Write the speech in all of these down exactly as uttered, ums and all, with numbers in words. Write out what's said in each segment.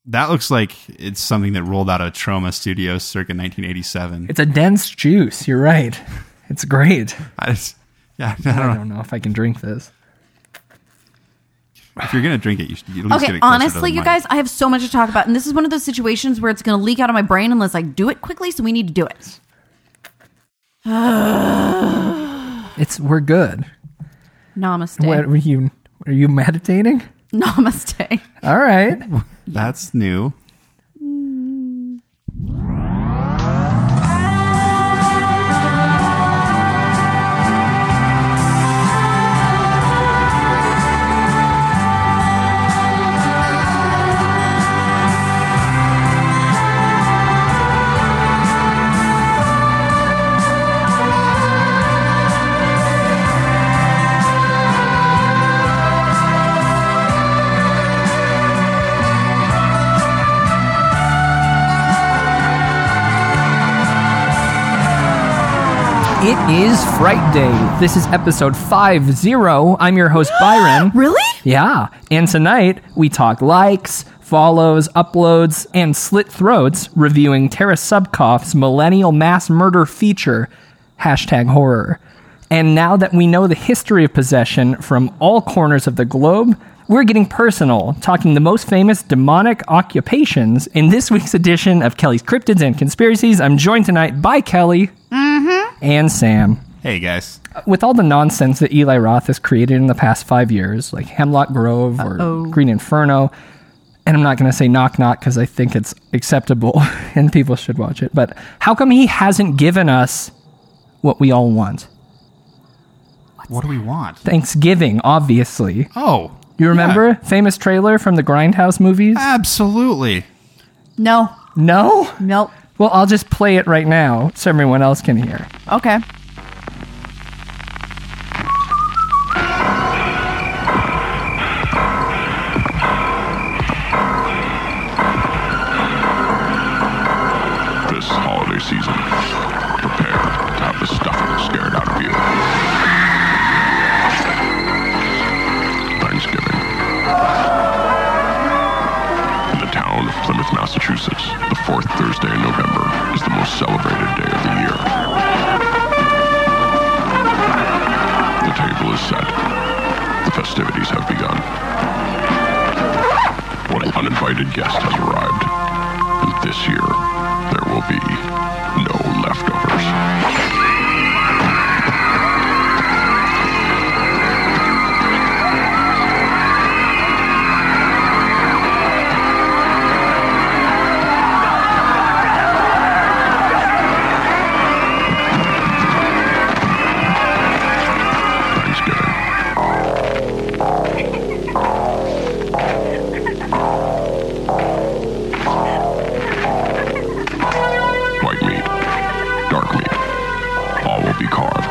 That looks like it's something that rolled out of Troma Studios circa nineteen eighty-seven. It's a dense juice. You're right. It's great. I just, yeah, I I don't, don't know if I can drink this. If you're going to drink it, you should at least get Okay, it closer to honestly, the you mic. guys, I have so much to talk about. And this is one of those situations where it's going to leak out of my brain unless I do it quickly. So we need to do it. It's we're good. Namaste. What were you? Are you meditating? Namaste. All right. That's new. It is Fright Day. This is episode five zero. I'm your host, Byron. Really? Yeah. And tonight, we talk likes, follows, uploads, and slit throats, reviewing Tara Subkoff's millennial mass murder feature, hashtag horror. And now that we know the history of possession from all corners of the globe, we're getting personal, talking the most famous demonic occupations in this week's edition of Kelly's Cryptids and Conspiracies. I'm joined tonight by Kelly and Sam. Hey, guys. With all the nonsense that Eli Roth has created in the past five years, like Hemlock Grove or Uh-oh. Green Inferno, and I'm not going to say Knock Knock because I think it's acceptable and people should watch it, but how come he hasn't given us what we all want? What do we want? Thanksgiving, obviously. Oh. You remember? yeah. Famous trailer from the Grindhouse movies? Absolutely. No. No? Nope. Well, I'll just play it right now so everyone else can hear. Okay. This holiday season, prepare to have the stuffing scared out of you. Thanksgiving. In the town of Plymouth, Massachusetts, the fourth Thursday in November is the most celebrated day of the year. The table is set. The festivities have begun. One uninvited guest has arrived, and this year, there will be no leftovers. White meat, dark meat, all will be carved.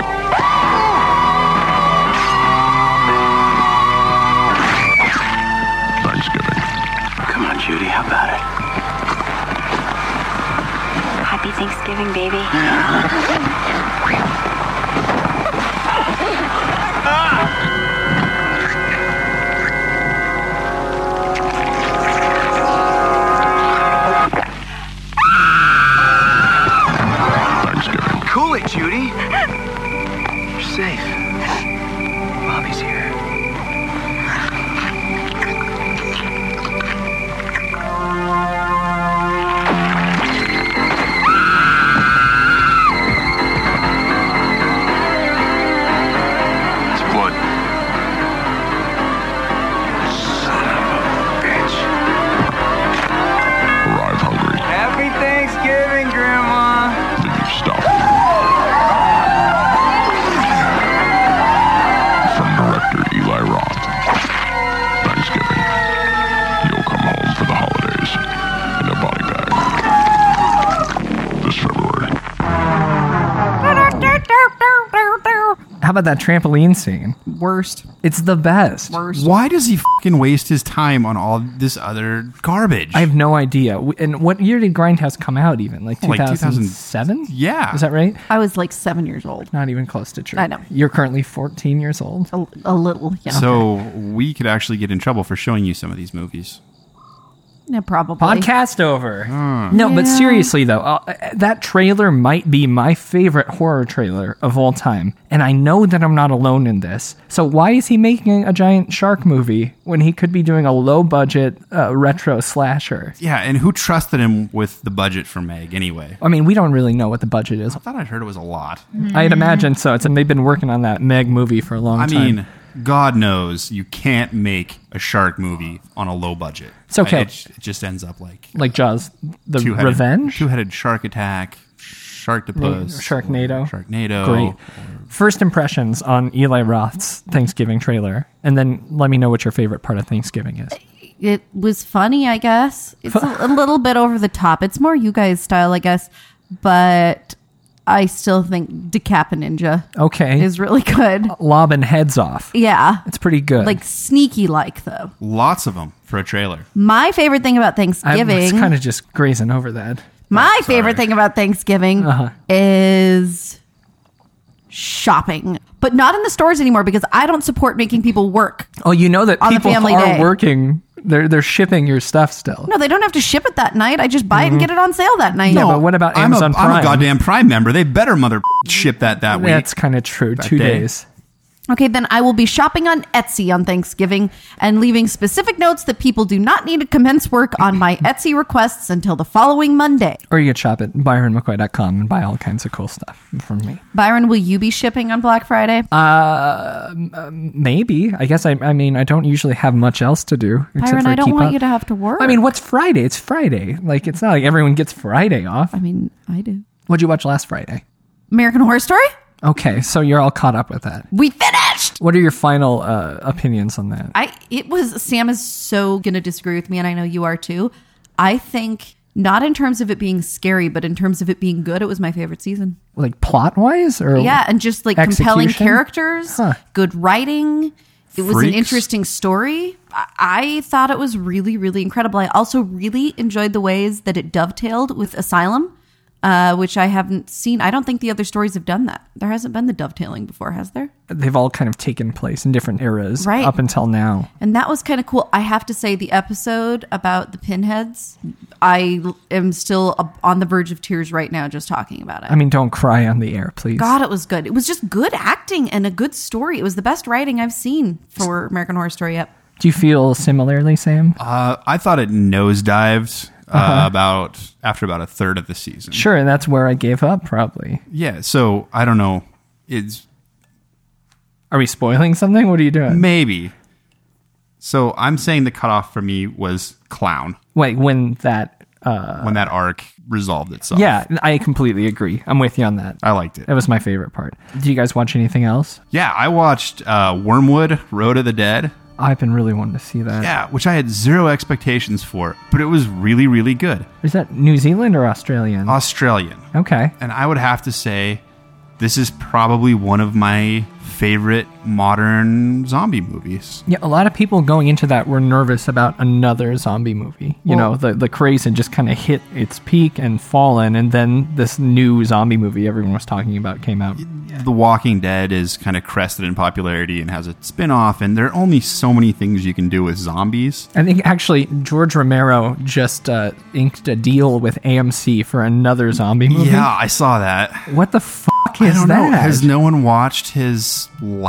Thanksgiving. Come on, Judy, how about it? Happy Thanksgiving, baby. Thanksgiving. Cool it, Judy. You're safe. Mommy's here. It's blood. Son of a bitch. Arrive hungry. Happy Thanksgiving, Grandma. Leave stuff. From director Eli Roth. Thanksgiving. You'll come home for the holidays in a body bag. This February. How about that trampoline scene? Worst. It's the best. Worst. Why does he fucking waste his time on all this other garbage? I have no idea. W- And what year did Grindhouse come out even? Like Oh, like two thousand seven? Yeah. Is that right? I was like seven years old. Not even close to true. I know. You're currently fourteen years old. A, a little, yeah. So we could actually get in trouble for showing you some of these movies. Yeah, probably. Podcast over. No, but Yeah. seriously though, uh, that trailer might be my favorite horror trailer of all time, and I know that I'm not alone in this. So why is he making a giant shark movie when he could be doing a low budget uh, retro slasher? Yeah, and who trusted him with the budget for Meg anyway? I mean, we don't really know what the budget is. I thought I'd heard it was a lot. I'd imagine so. It's and they've been working on that Meg movie for a long I time. mean, God knows you can't make a shark movie on a low budget. It's okay. It, it just ends up like like Jaws, the two-headed, Revenge. two-headed shark attack, Sharktopus, Sharknado. Sharknado. Great. First impressions on Eli Roth's Thanksgiving trailer, and then let me know what your favorite part of Thanksgiving is. It was funny, I guess. It's a, a little bit over the top. It's more you guys style, I guess. But I still think Decap a Ninja Okay. is really good. Lobbing heads off. Yeah. It's pretty good. Like sneaky like, though. Lots of them for a trailer. My favorite thing about I Thanksgiving... was kind of just grazing over that. My sorry. favorite thing about Thanksgiving Uh-huh. is shopping. But not in the stores anymore because I don't support making people work. Oh, you know that On the people family are day. working. They're they're shipping your stuff still. No, they don't have to ship it that night. I just buy it and get it on sale that night. Yeah, but what about Amazon I'm a, I'm Prime? a goddamn Prime member. They better mother ship that that week. That's kind of true. Two day. days. Okay, then I will be shopping on Etsy on Thanksgiving and leaving specific notes that people do not need to commence work on my Etsy requests until the following Monday. Or you could shop at byron mccoy dot com and buy all kinds of cool stuff from me. Byron, will you be shipping on Black Friday? Uh, maybe. I guess I. I mean, I don't usually have much else to do. except Byron, for I don't keep want up. you to have to work. I mean, what's Friday? It's Friday. Like, it's not like everyone gets Friday off. I mean, I do. What'd you watch last Friday? American Horror Story? Okay, so you're all caught up with that. We finished! What are your final uh, opinions on that? I it was Sam is so gonna disagree with me, and I know you are too. I think not in terms of it being scary, but in terms of it being good, it was my favorite season. Like plot wise, or Yeah, and just like compelling Execution? characters, Huh. good writing. It was an Freaks? interesting story. I-, I thought it was really, really incredible. I also really enjoyed the ways that it dovetailed with Asylum, uh, which I haven't seen. I don't think the other stories have done that. There hasn't been the dovetailing before, has there? they've all kind of taken place in different eras, Right. up until now. And that was kind of cool. I have to say, the episode about the pinheads, I l- am still uh, on the verge of tears right now just talking about it. I mean, don't cry on the air, please. God, it was good. It was just good acting and a good story. It was the best writing I've seen for American Horror Story yet. Do you feel similarly, Sam? Uh, I thought it nosedived uh, Uh-huh. about after about a third of the season. Sure, and that's where I gave up. Probably. Yeah. So I don't know. It's Are we spoiling something? What are you doing? maybe. So I'm saying the cutoff for me was Clown Wait, when that? Uh, when that arc resolved itself. yeah, I completely agree. I'm with you on that. I liked it. That was my favorite part. Did you guys watch anything else? Yeah, I watched uh, Wormwood: Road of the Dead. I've been really wanting to see that. Yeah, which I had zero expectations for, but it was really, really good. Is that New Zealand or Australian? Australian. Okay. And I would have to say this is probably one of my favorite modern zombie movies. Yeah, a lot of people going into that were nervous about another zombie movie. You Well- know, the the craze had just kind of hit its peak and fallen, and then this new zombie movie everyone was talking about came out. The Walking Dead is kind of crested in popularity and has a spin-off, and there are only so many things you can do with zombies. I think actually George Romero just uh, inked a deal with A M C for another zombie movie. Yeah, I saw that. What the fuck I is don't that? know. Has no one watched his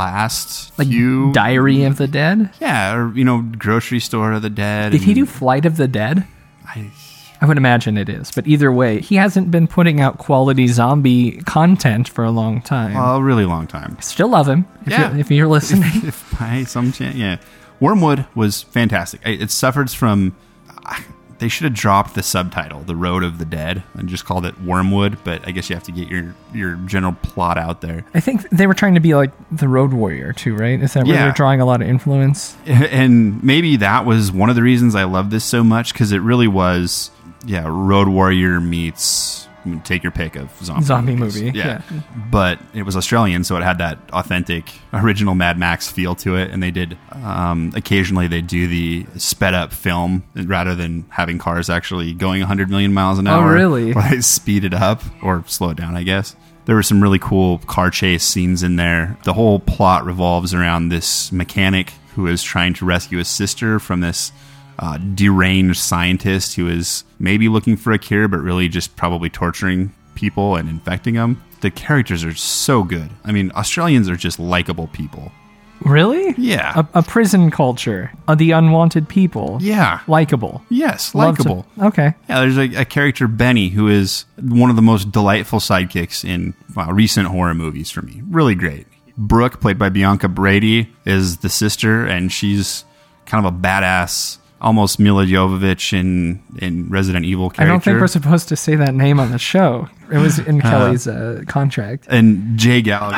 last like few... Diary of the Dead? Yeah, or, you know, Grocery Store of the Dead. Did he and do Flight of the Dead? I, I would imagine it is, but either way, he hasn't been putting out quality zombie content for a long time. well, a really long time. Still love him. If Yeah. you're, if you're listening. If by some chance, yeah. Wormwood was fantastic. It it suffers from... They should have dropped the subtitle, The Road of the Dead, and just called it Wormwood, but I guess you have to get your, your general plot out there. I think they were trying to be like the Road Warrior too, right? Is that where Yeah. they're drawing a lot of influence? And maybe that was one of the reasons I love this so much, because it really was, yeah, Road Warrior meets... Take your pick of zombie, Zombie movies. movie, Yeah. yeah. But it was Australian, so it had that authentic, original Mad Max feel to it. And they did, um, occasionally they do the sped up film rather than having cars actually going one hundred million miles an Oh, hour. really? Or they speed it up or slow it down, I guess. There were some really cool car chase scenes in there. The whole plot revolves around this mechanic who is trying to rescue his sister from this uh, deranged scientist who is maybe looking for a cure, but really just probably torturing people and infecting them. The characters are so good. I mean, Australians are just likable people. Really? Yeah. A, a prison culture. Uh, the unwanted people. Yeah. Likeable. Yes, Love to- likable. Okay. Yeah, there's a, a character, Benny, who is one of the most delightful sidekicks in wow, recent horror movies for me. Really great. Brooke, played by Bianca Brady, is the sister, and she's kind of a badass, almost Mila Jovovich in, in Resident Evil character. I don't think we're supposed to say that name on the show. It was in Kelly's uh, contract. And Jay Gallagher.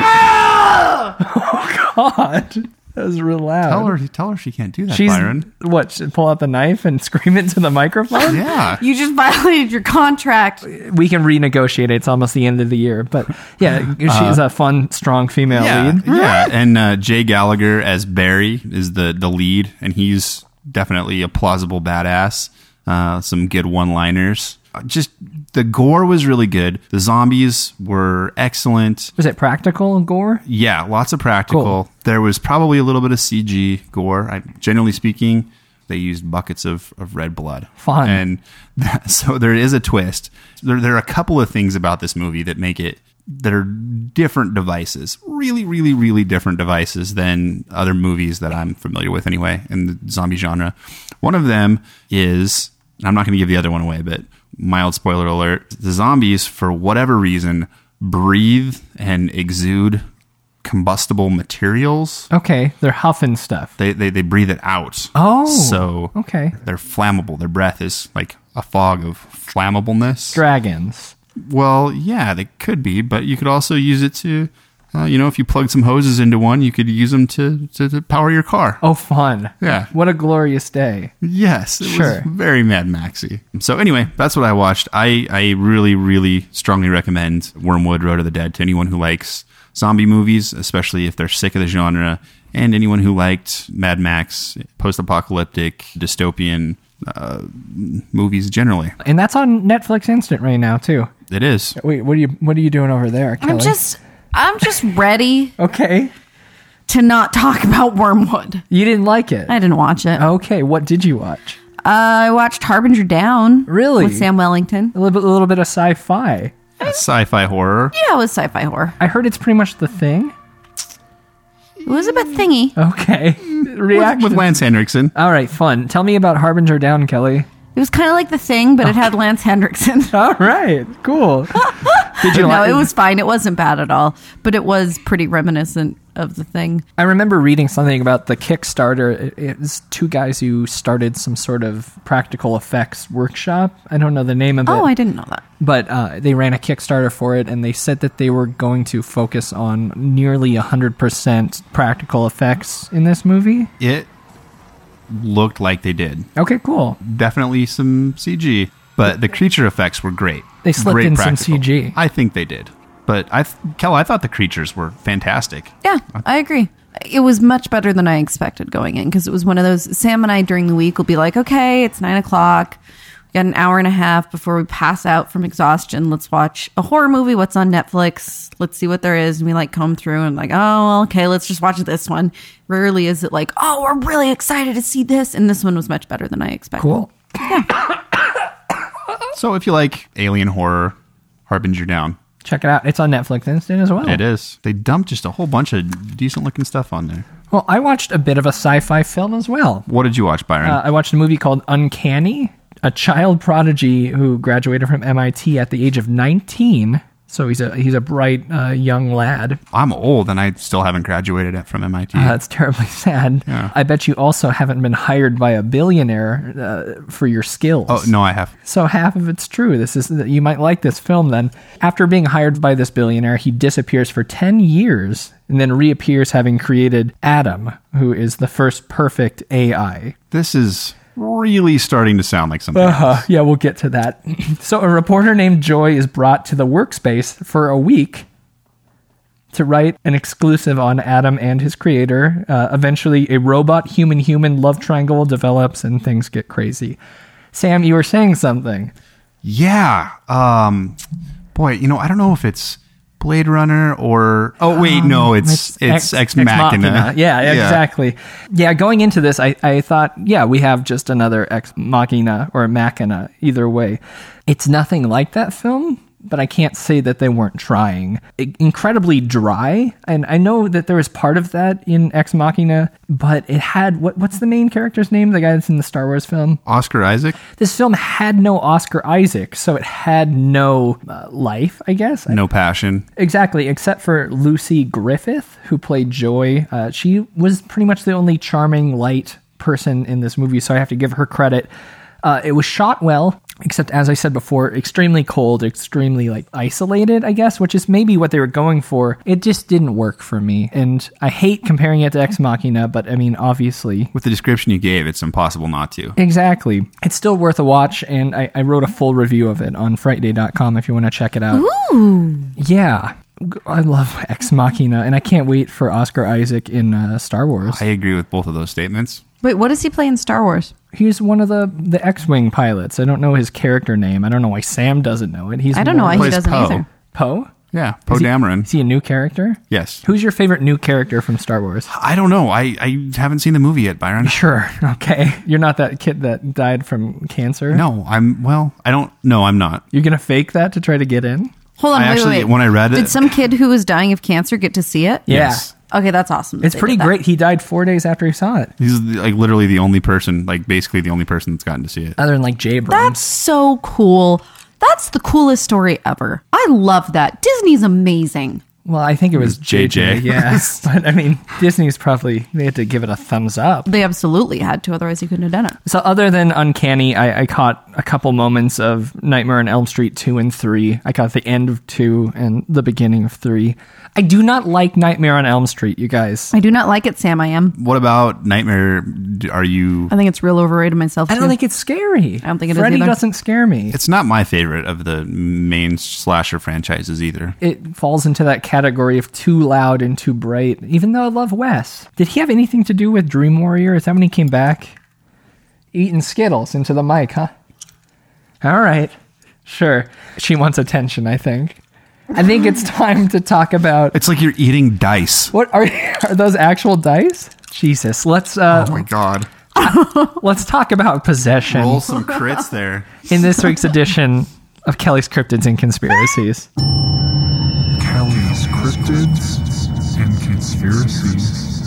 God. That was real loud. Tell her, tell her she can't do that, She's, Byron. what, should pull out the knife and scream into the microphone? Yeah. You just violated your contract. We can renegotiate. It's almost the end of the year. But yeah, she's a fun, strong female yeah, lead. yeah. And uh, Jay Gallagher as Barry is the, the lead, and he's definitely a plausible badass. Uh, some good one-liners. Just the gore was really good. The zombies were excellent. Was it practical gore? Yeah, lots of practical. Cool. There was probably a little bit of C G gore. I, generally speaking, they used buckets of, of red blood. Fun. And that, so there is a twist. There, there are a couple of things about this movie that make it, that are different devices. Really, really, really different devices than other movies that I'm familiar with anyway in the zombie genre. One of them is, I'm not going to give the other one away, but mild spoiler alert, the zombies, for whatever reason, breathe and exude combustible materials. Okay, they're huffing stuff. They, they they breathe it out. Oh, So okay. they're flammable. Their breath is like a fog of flammableness. Dragons. Well, yeah, they could be, but you could also use it to, uh, you know, if you plugged some hoses into one, you could use them to, to, to power your car. Oh, fun. Yeah. What a glorious day. Yes, it Sure. was very Mad Maxy. So anyway, that's what I watched. I, I really, really strongly recommend Wormwood, Road of the Dead to anyone who likes zombie movies, especially if they're sick of the genre, and anyone who liked Mad Max, post-apocalyptic, dystopian uh, movies generally. And that's on Netflix Instant right now, too. It is. Wait, what are you what are you doing over there, Kelly? I'm just, I'm just ready Okay. to not talk about Wormwood. You didn't like it. I didn't watch it. Okay, what did you watch? Uh, I watched Harbinger Down. Really? With Sam Wellington. A little bit, a little bit of sci-fi. Sci-fi horror. Yeah, it was sci-fi horror. I heard it's pretty much the thing. It was a bit thingy. Okay. With, Reaction. with Lance Henriksen. All right, fun. Tell me about Harbinger Down, Kelly. It was kind of like The Thing, but it had Lance Hendrickson. All right, cool. Did you No, like it was fine. It wasn't bad at all, but it was pretty reminiscent of The Thing. I remember reading something about the Kickstarter. It, it was two guys who started some sort of practical effects workshop. I don't know the name of it. Oh, I didn't know that. But uh, they ran a Kickstarter for it, and they said that they were going to focus on nearly one hundred percent practical effects in this movie. It looked like they did. Okay, cool. Definitely some C G, but the creature effects were great. They slipped Great in some practical. C G. I think they did. But I, th- Kel, I thought the creatures were fantastic. Yeah, I agree. It was much better than I expected going in because it was one of those. Sam and I during the week will be like, okay, it's nine o'clock. We got an hour and a half before we pass out from exhaustion. Let's watch a horror movie. What's on Netflix? Let's see what there is. And we like comb through and like, oh, okay, let's just watch this one. Rarely is it like, oh, we're really excited to see this. And this one was much better than I expected. Cool. So if you like alien horror, Harbinger Down. Check it out. It's on Netflix Instant as well. It is. They dumped just a whole bunch of decent looking stuff on there. Well, I watched a bit of a sci-fi film as well. What did you watch, Byron? Uh, I watched a movie called Uncanny. A child prodigy who graduated from M I T at the age of nineteen. So he's a he's a bright uh, young lad. I'm old and I still haven't graduated from M I T. Uh, that's terribly sad. Yeah. I bet you also haven't been hired by a billionaire uh, for your skills. oh, no, I have. So half of it's true. This is you might like this film then. After being hired by this billionaire, he disappears for ten years and then reappears having created Adam, who is the first perfect A I. This is really starting to sound like something Uh-huh. else. Yeah, we'll get to that. So a reporter named Joy is brought to the workspace for a week to write an exclusive on Adam and his creator. Uh, eventually, a robot-human-human love triangle develops and things get crazy. Sam, you were saying something. Yeah. Um, boy, you know, I don't know if it's Blade Runner or oh wait Um, no it's it's Ex, Machina. Yeah, exactly. Yeah, going into this, I, I thought, yeah, we have just another Ex Machina or Machina. Either way, it's nothing like that film, but I can't say that they weren't trying. I- incredibly dry, and I know that there was part of that in Ex Machina, but it had what what's the main character's name? The guy that's in the Star Wars film. Oscar Isaac. This film had no Oscar Isaac, so it had no uh, life, I guess. No passion. Exactly, except for Lucy Griffith, who played Joy. Uh, she was pretty much the only charming, light person in this movie, so I have to give her credit. Uh, it was shot well, except, as I said before, extremely cold, extremely like isolated, I guess, which is maybe what they were going for. It just didn't work for me, and I hate comparing it to Ex Machina, but I mean, obviously, With the description you gave, it's impossible not to. exactly. It's still worth a watch, and I, I wrote a full review of it on fright day dot com if you want to check it out. Ooh. Yeah. I love Ex Machina, and I can't wait for Oscar Isaac in uh, Star Wars. I agree with both of those statements. Wait, what does he play in Star Wars? He's one of the, the X-Wing pilots. I don't know his character name. I don't know why Sam doesn't know it. He's I don't know more why he plays doesn't Poe. either. Poe? Yeah, Poe Is he- Dameron. Is he a new character? Yes. Who's your favorite new character from Star Wars? I don't know. I, I haven't seen the movie yet, Byron. Sure. Okay. You're not that kid that died from cancer? No, I'm, well, I don't, no, I'm not. You're going to fake that to try to get in? Hold on, I wait, actually, wait, wait. when I read it, Did some kid who was dying of cancer get to see it? Yes. Okay, that's awesome. that It's they pretty did that. great. He died four days after he saw it. he's like literally the only person, like basically the only person that's gotten to see it. Other than like Jay Abrams. That's so cool. That's the coolest story ever. I love that. Disney's amazing. Well, I think it was J J. J J, yes. But I mean, Disney's probably, they had to give it a thumbs up. They absolutely had to, otherwise he couldn't have done it. So other than Uncanny, I, I caught a couple moments of Nightmare on Elm Street two and three. I caught the end of two and the beginning of three. I do not like Nightmare on Elm Street, you guys. I do not like it, Sam. I am. What about Nightmare? D- Are you? I think it's real overrated myself, I too. don't think it's scary. I don't think it is Freddy either. doesn't scare me. It's not my favorite of the main slasher franchises either. It falls into that category of too loud and too bright, even though I love Wes. Did he have anything to do with Dream Warrior? Is that when he came back? Eating Skittles into the mic, huh? All right. Sure. She wants attention, I think. I think it's time to talk about... It's like you're eating dice. What are, are those actual dice? Jesus. Let's uh, Oh my god! let's talk about possession Roll some crits there. in this week's edition of Kelly's Cryptids and Conspiracies. Kelly's Cryptids and Conspiracies.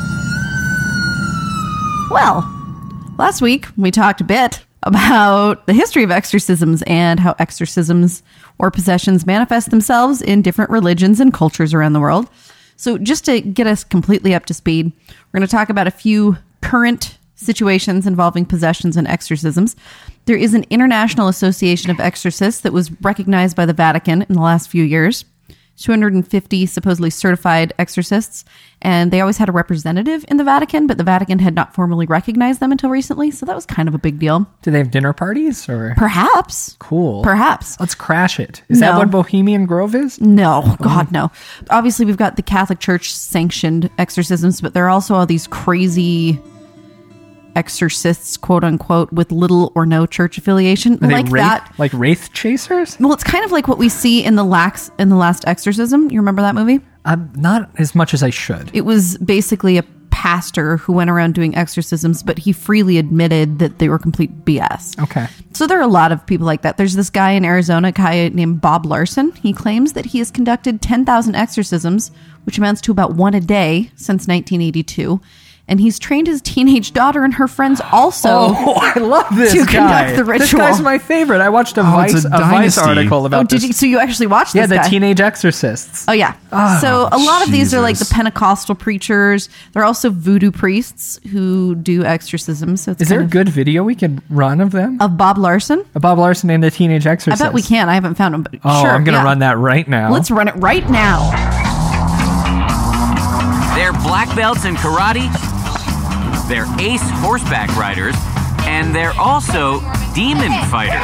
Well, last week we talked a bit about the history of exorcisms and how exorcisms or possessions manifest themselves in different religions and cultures around the world. So just to get us completely up to speed, we're going to talk about a few current situations involving possessions and exorcisms. There is an International Association of Exorcists that was recognized by the Vatican in the last few years. two hundred fifty supposedly certified exorcists, and they always had a representative in the Vatican, but the Vatican had not formally recognized them until recently, so that was kind of a big deal. Do they have dinner parties or? Perhaps. Cool. Perhaps. Let's crash it. Is that No. what Bohemian Grove is? No, God, no. Obviously, we've got the Catholic Church sanctioned exorcisms, but there are also all these crazy exorcists, quote unquote, with little or no church affiliation, Are they like wraith, that. like wraith chasers? Well, it's kind of like what we see in the lax in the Last Exorcism. You remember that movie? Uh, not as much as I should. It was basically a pastor who went around doing exorcisms, but he freely admitted that they were complete B S. Okay. So there are a lot of people like that. There's this guy in Arizona, a guy named Bob Larson. He claims that he has conducted ten thousand exorcisms, which amounts to about one a day since nineteen eighty-two. And he's trained his teenage daughter and her friends also. Oh, I love this to guy. conduct the This ritual. guy's my favorite. I watched a Oh, Vice it's a, a Vice dynasty. article about Oh, did this. you? So you actually watched Yeah, this the guy? teenage exorcists. Oh, yeah. Oh, so a lot of these are like the Jesus. Pentecostal preachers. There are also voodoo priests who do exorcisms. So it's Is there a kind good video we could run of them? of, of Bob Larson? A Bob Larson and the teenage I exorcist. bet we can. I haven't found him, but Oh, sure. I'm going to yeah. run that right now. Let's run it right now. They're black belts in karate, they're ace horseback riders, and they're also demon fighters.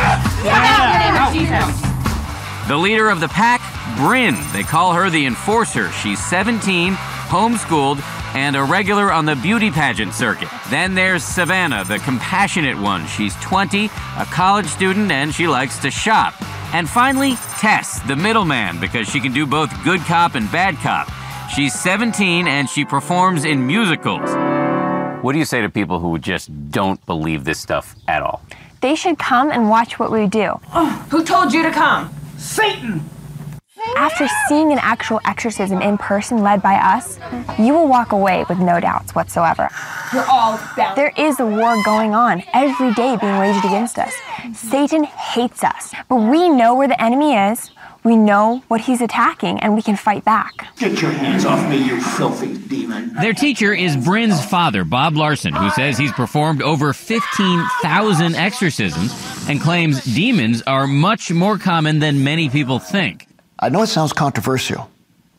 The leader of the pack, Bryn. They call her the Enforcer. She's seventeen, homeschooled, and a regular on the beauty pageant circuit. Then there's Savannah, the compassionate one. She's twenty, a college student, and she likes to shop. And finally, Tess, the middleman, because she can do both good cop and bad cop. She's seventeen and she performs in musicals. What do you say to people who just don't believe this stuff at all? They should come and watch what we do. Oh, who told you to come? Satan! After seeing an actual exorcism in person led by us, you will walk away with no doubts whatsoever. You're all bound. There is a war going on every day being waged against us. Satan hates us, but we know where the enemy is, we know what he's attacking, and we can fight back. Get your hands off me, you filthy demon. Their teacher is Bryn's father, Bob Larson, who says he's performed over fifteen thousand exorcisms and claims demons are much more common than many people think. I know it sounds controversial,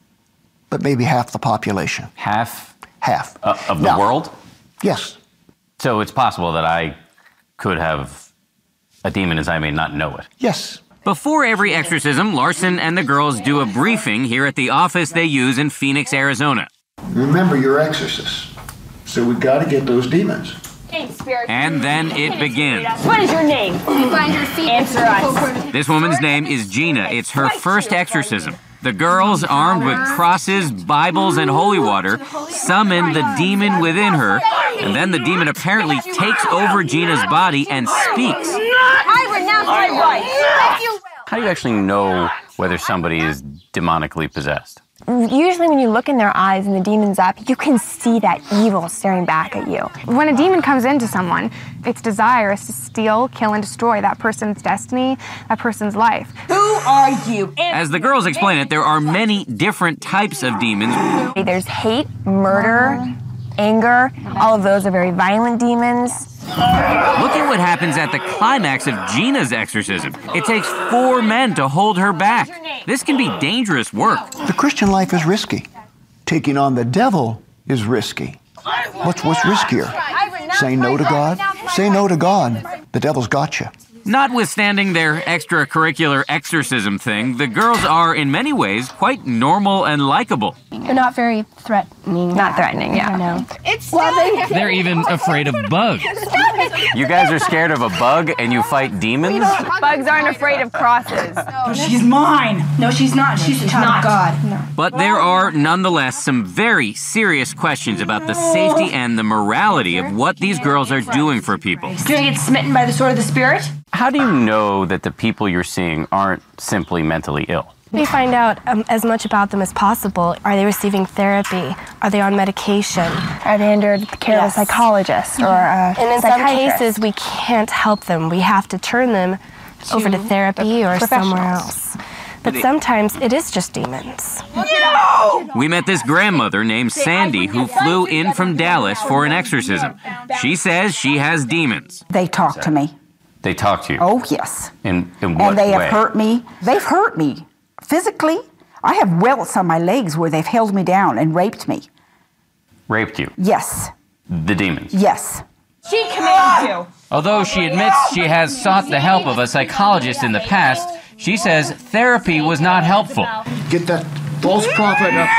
but maybe half the population. Half? Half. Uh, of the Now, world? Yes. So it's possible that I could have a demon as I may not know it. Yes. Before every exorcism, Larson and the girls do a briefing here at the office they use in Phoenix, Arizona. Remember, you're exorcists, so we got to get those demons. And then it begins. What is your name? Find your feet. Answer us. This woman's name is Gina. It's her first exorcism. The girls, armed with crosses, Bibles, and holy water, summon the demon within her, and then the demon apparently takes over Gina's body and speaks. I renounce my rights. How do you actually know whether somebody is demonically possessed? Usually when you look in their eyes and the demon's up, you can see that evil staring back at you. When a demon comes into someone, its desire is to steal, kill, and destroy that person's destiny, that person's life. Who are you? As the girls explain it, there are many different types of demons. There's hate, murder, anger. All of those are very violent demons. Look at what happens at the climax of Gina's exorcism. It takes four men to hold her back. This can be dangerous work. The Christian life is risky. Taking on the devil is risky. What's, what's riskier? Say no to God? Say no to God. The devil's got you. Notwithstanding their extracurricular exorcism thing, the girls are, in many ways, quite normal and likable. They're not very threatening. Not threatening, yeah. No. It's well, they, They're even afraid of bugs. You guys are scared of a bug and you fight demons? Bugs aren't afraid of crosses. no, she's mine. No, she's not. She's a child of God. No. But there are, nonetheless, some very serious questions about the safety and the morality of what these girls are doing for people. Do you get smitten by the sword of the Spirit? How do you know that the people you're seeing aren't simply mentally ill? We find out um, as much about them as possible. Are they receiving therapy? Are they on medication? Are they under the care Yes. of a psychologist or a And in some psychiatrist? cases, we can't help them. We have to turn them over to therapy or somewhere else. But sometimes it is just demons. We met this grandmother named Sandy who flew in from Dallas for an exorcism. She says she has demons. They talk to me. They talk to you? Oh, yes. In, in what And they way? have hurt me. They've hurt me physically. I have welts on my legs where they've held me down and raped me. Raped you? Yes. The demons? Yes. She commands you. Although she admits she has sought the help of a psychologist in the past, she says therapy was not helpful. Get that false prophet up.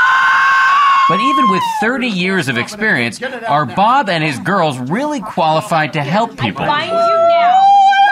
But even with thirty years of experience, are Bob and his girls really qualified to help people? Find you now.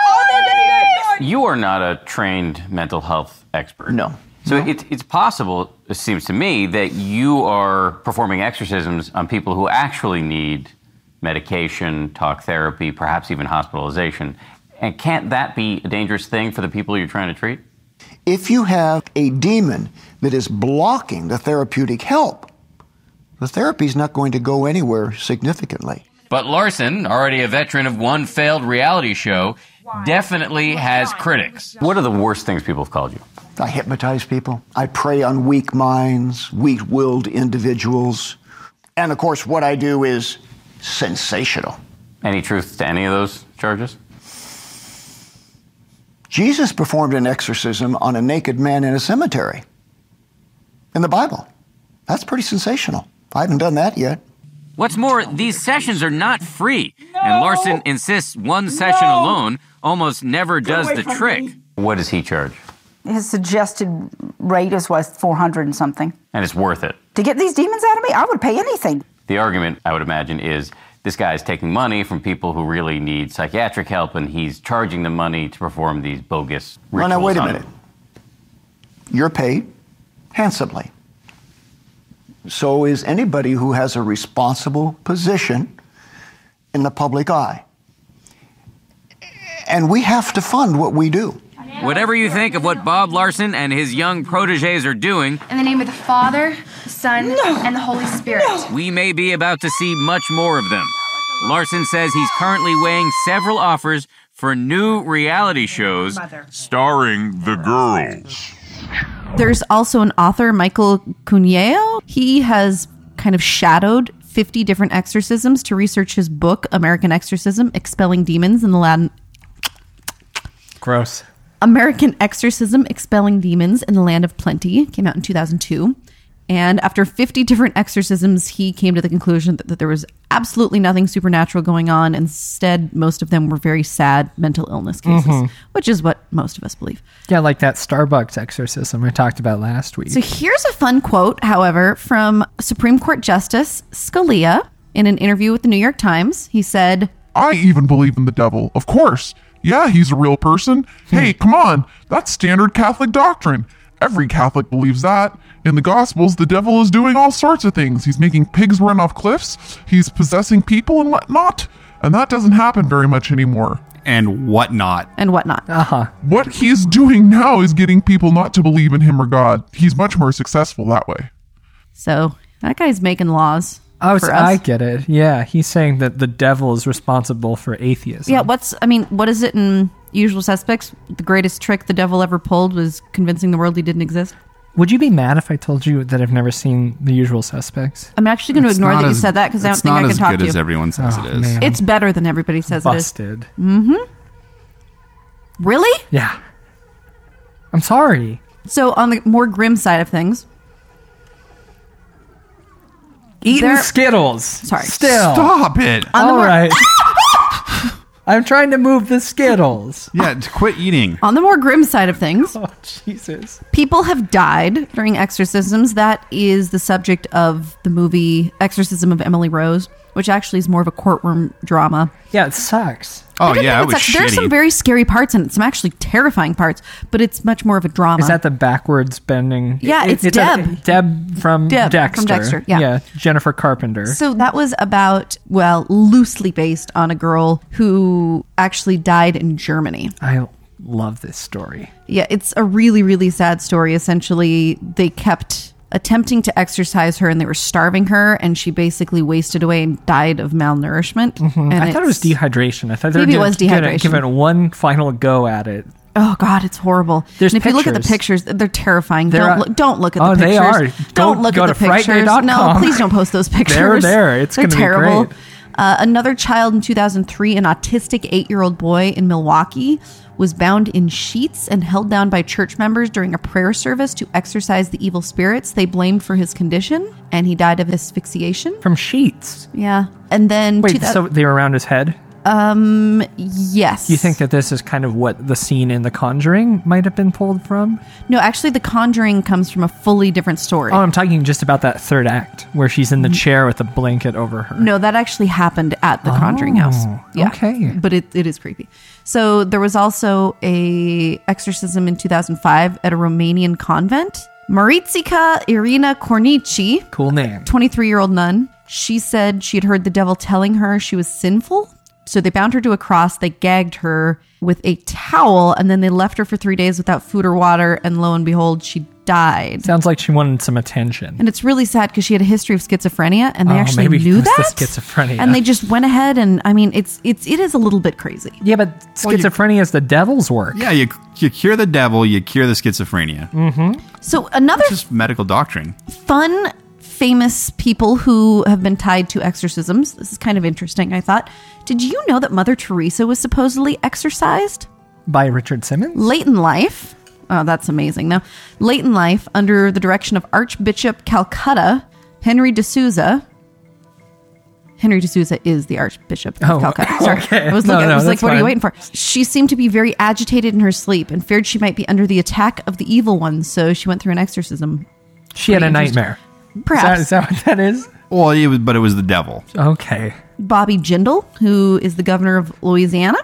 You are not a trained mental health expert. No. So it, it's possible, it seems to me, that you are performing exorcisms on people who actually need medication, talk therapy, perhaps even hospitalization. And can't that be a dangerous thing for the people you're trying to treat? If you have a demon that is blocking the therapeutic help, the therapy's not going to go anywhere significantly. But Larson, already a veteran of one failed reality show, definitely has critics. What are the worst things people have called you? I hypnotize people. I prey on weak minds, weak-willed individuals. And of course, what I do is sensational. Any truth to any of those charges? Jesus performed an exorcism on a naked man in a cemetery in the Bible. That's pretty sensational. I haven't done that yet. What's more, these sessions are not free, and Larson insists one session alone almost never does the trick. What does he charge? His suggested rate is was four hundred and something. And it's worth it. To get these demons out of me, I would pay anything. The argument, I would imagine, is this guy's taking money from people who really need psychiatric help, and he's charging them money to perform these bogus rituals. Well, now, wait a on minute. them. You're paid handsomely. So is anybody who has a responsible position in the public eye. And we have to fund what we do. Whatever you think of what Bob Larson and his young proteges are doing, in the name of the Father, the Son, no. and the Holy Spirit. No. We may be about to see much more of them. Larson says he's currently weighing several offers for new reality shows Mother. starring the girls. There's also an author, Michael Cuneo. He has kind of shadowed fifty different exorcisms to research his book, American Exorcism, Expelling Demons in the Land... Gross. American Exorcism, Expelling Demons in the Land of Plenty. It came out in two thousand two. And after fifty different exorcisms, he came to the conclusion that, that there was absolutely nothing supernatural going on. Instead, most of them were very sad mental illness cases, Mhm. which is what most of us believe. Yeah, like that Starbucks exorcism I talked about last week. So here's a fun quote, however, from Supreme Court Justice Scalia in an interview with the New York Times. He said, I even believe in the devil, of course. Yeah, he's a real person. Hey, come on. That's standard Catholic doctrine. Every Catholic believes that. In the Gospels, the devil is doing all sorts of things. He's making pigs run off cliffs. He's possessing people and whatnot. And that doesn't happen very much anymore. And whatnot. And whatnot. Uh-huh. What he's doing now is getting people not to believe in him or God. He's much more successful that way. so that guy's making laws. Oh, for so us. I get it. Yeah, he's saying that the devil is responsible for atheism. Yeah, what's, I mean, what is it in Usual Suspects? The greatest trick the devil ever pulled was convincing the world he didn't exist. Would you be mad if I told you that I've never seen The Usual Suspects? I'm actually going to It's ignore not that you as- said that because I don't it's think not I can as talk good to you. as everyone says Oh, it is. man. It's better than everybody says Busted. it is. Mm-hmm. Really? Yeah. I'm sorry. So on the more grim side of things, Eating There- Skittles. Sorry. Still. Stop it. On the All more- right. I'm trying to move the Skittles. Yeah, to quit eating. on the more grim side of things, Oh, Jesus. people have died during exorcisms. That is the subject of the movie Exorcism of Emily Rose, which actually is more of a courtroom drama. Yeah, it sucks. Oh, didn't yeah, think it was sucks. There's shitty. some very scary parts in it, some actually terrifying parts, but it's much more of a drama. Is that the backwards bending? Yeah, It- it's a- Deb. Deb from Deb from Dexter. Dexter, yeah. Jennifer Carpenter. So that was about, well, loosely based on a girl who actually died in Germany. I love this story. Yeah, it's a really, really sad story. Essentially, they kept attempting to exorcise her and they were starving her, and she basically wasted away and died of malnourishment. Mhm. And I thought it was it's- dehydration. I thought they were Maybe it gonna was give it- dehydration. Give it one final go at it. Oh God, it's horrible. There's and if you look at the pictures. pictures, they're terrifying. They're- don't look, don't look at Oh, the they pictures. are. Don't Go- look go at to the pictures. fright day dot No, com. please don't post those pictures. They're there. It's they're gonna be terrible. great. Uh, another child in two thousand three, an autistic eight-year-old boy in Milwaukee, was bound in sheets and held down by church members during a prayer service to exorcise the evil spirits they blamed for his condition, and he died of asphyxiation. From sheets. Yeah. And then... Wait, two thou- so they were around his head? Um, yes. You think that this is kind of what the scene in The Conjuring might have been pulled from? No, actually, The Conjuring comes from a fully different story. Oh, I'm talking just about that third act where she's in the chair with a blanket over her. No, that actually happened at the Conjuring Oh, house. Yeah. okay. But it, it is creepy. So there was also a exorcism in two thousand five at a Romanian convent. Maritsica Irina Cornici, Cool name. twenty-three-year-old nun, she said she had heard the devil telling her she was sinful. So they bound her to a cross, they gagged her with a towel, and then they left her for three days without food or water, and lo and behold, she died. Sounds like she wanted some attention. And it's really sad because she had a history of schizophrenia, and they Oh, actually maybe it knew was that. the schizophrenia. And they just went ahead, and I mean, it's it's it is a little bit crazy. Yeah, but schizophrenia is the devil's work. Yeah, you you cure the devil, you cure the schizophrenia. Mm-hmm. So another It's just medical doctrine. fun, famous people who have been tied to exorcisms. This is kind of interesting, I thought. Did you know that Mother Teresa was supposedly exorcised? By Richard Simmons? Late in life. Oh, that's amazing. Now, late in life, under the direction of Archbishop Calcutta, Henry D'Souza. Henry D'Souza is the Archbishop of Oh, Calcutta. Sorry. okay. I was, No, looking, I no, was like, that's what are you fine. waiting for? She seemed to be very agitated in her sleep and feared she might be under the attack of the evil one, so she went through an exorcism. She had a Pretty interesting. nightmare. Perhaps. Is that, is that what that is? Well, it was, but it was the devil. Okay. Bobby Jindal, who is the governor of Louisiana.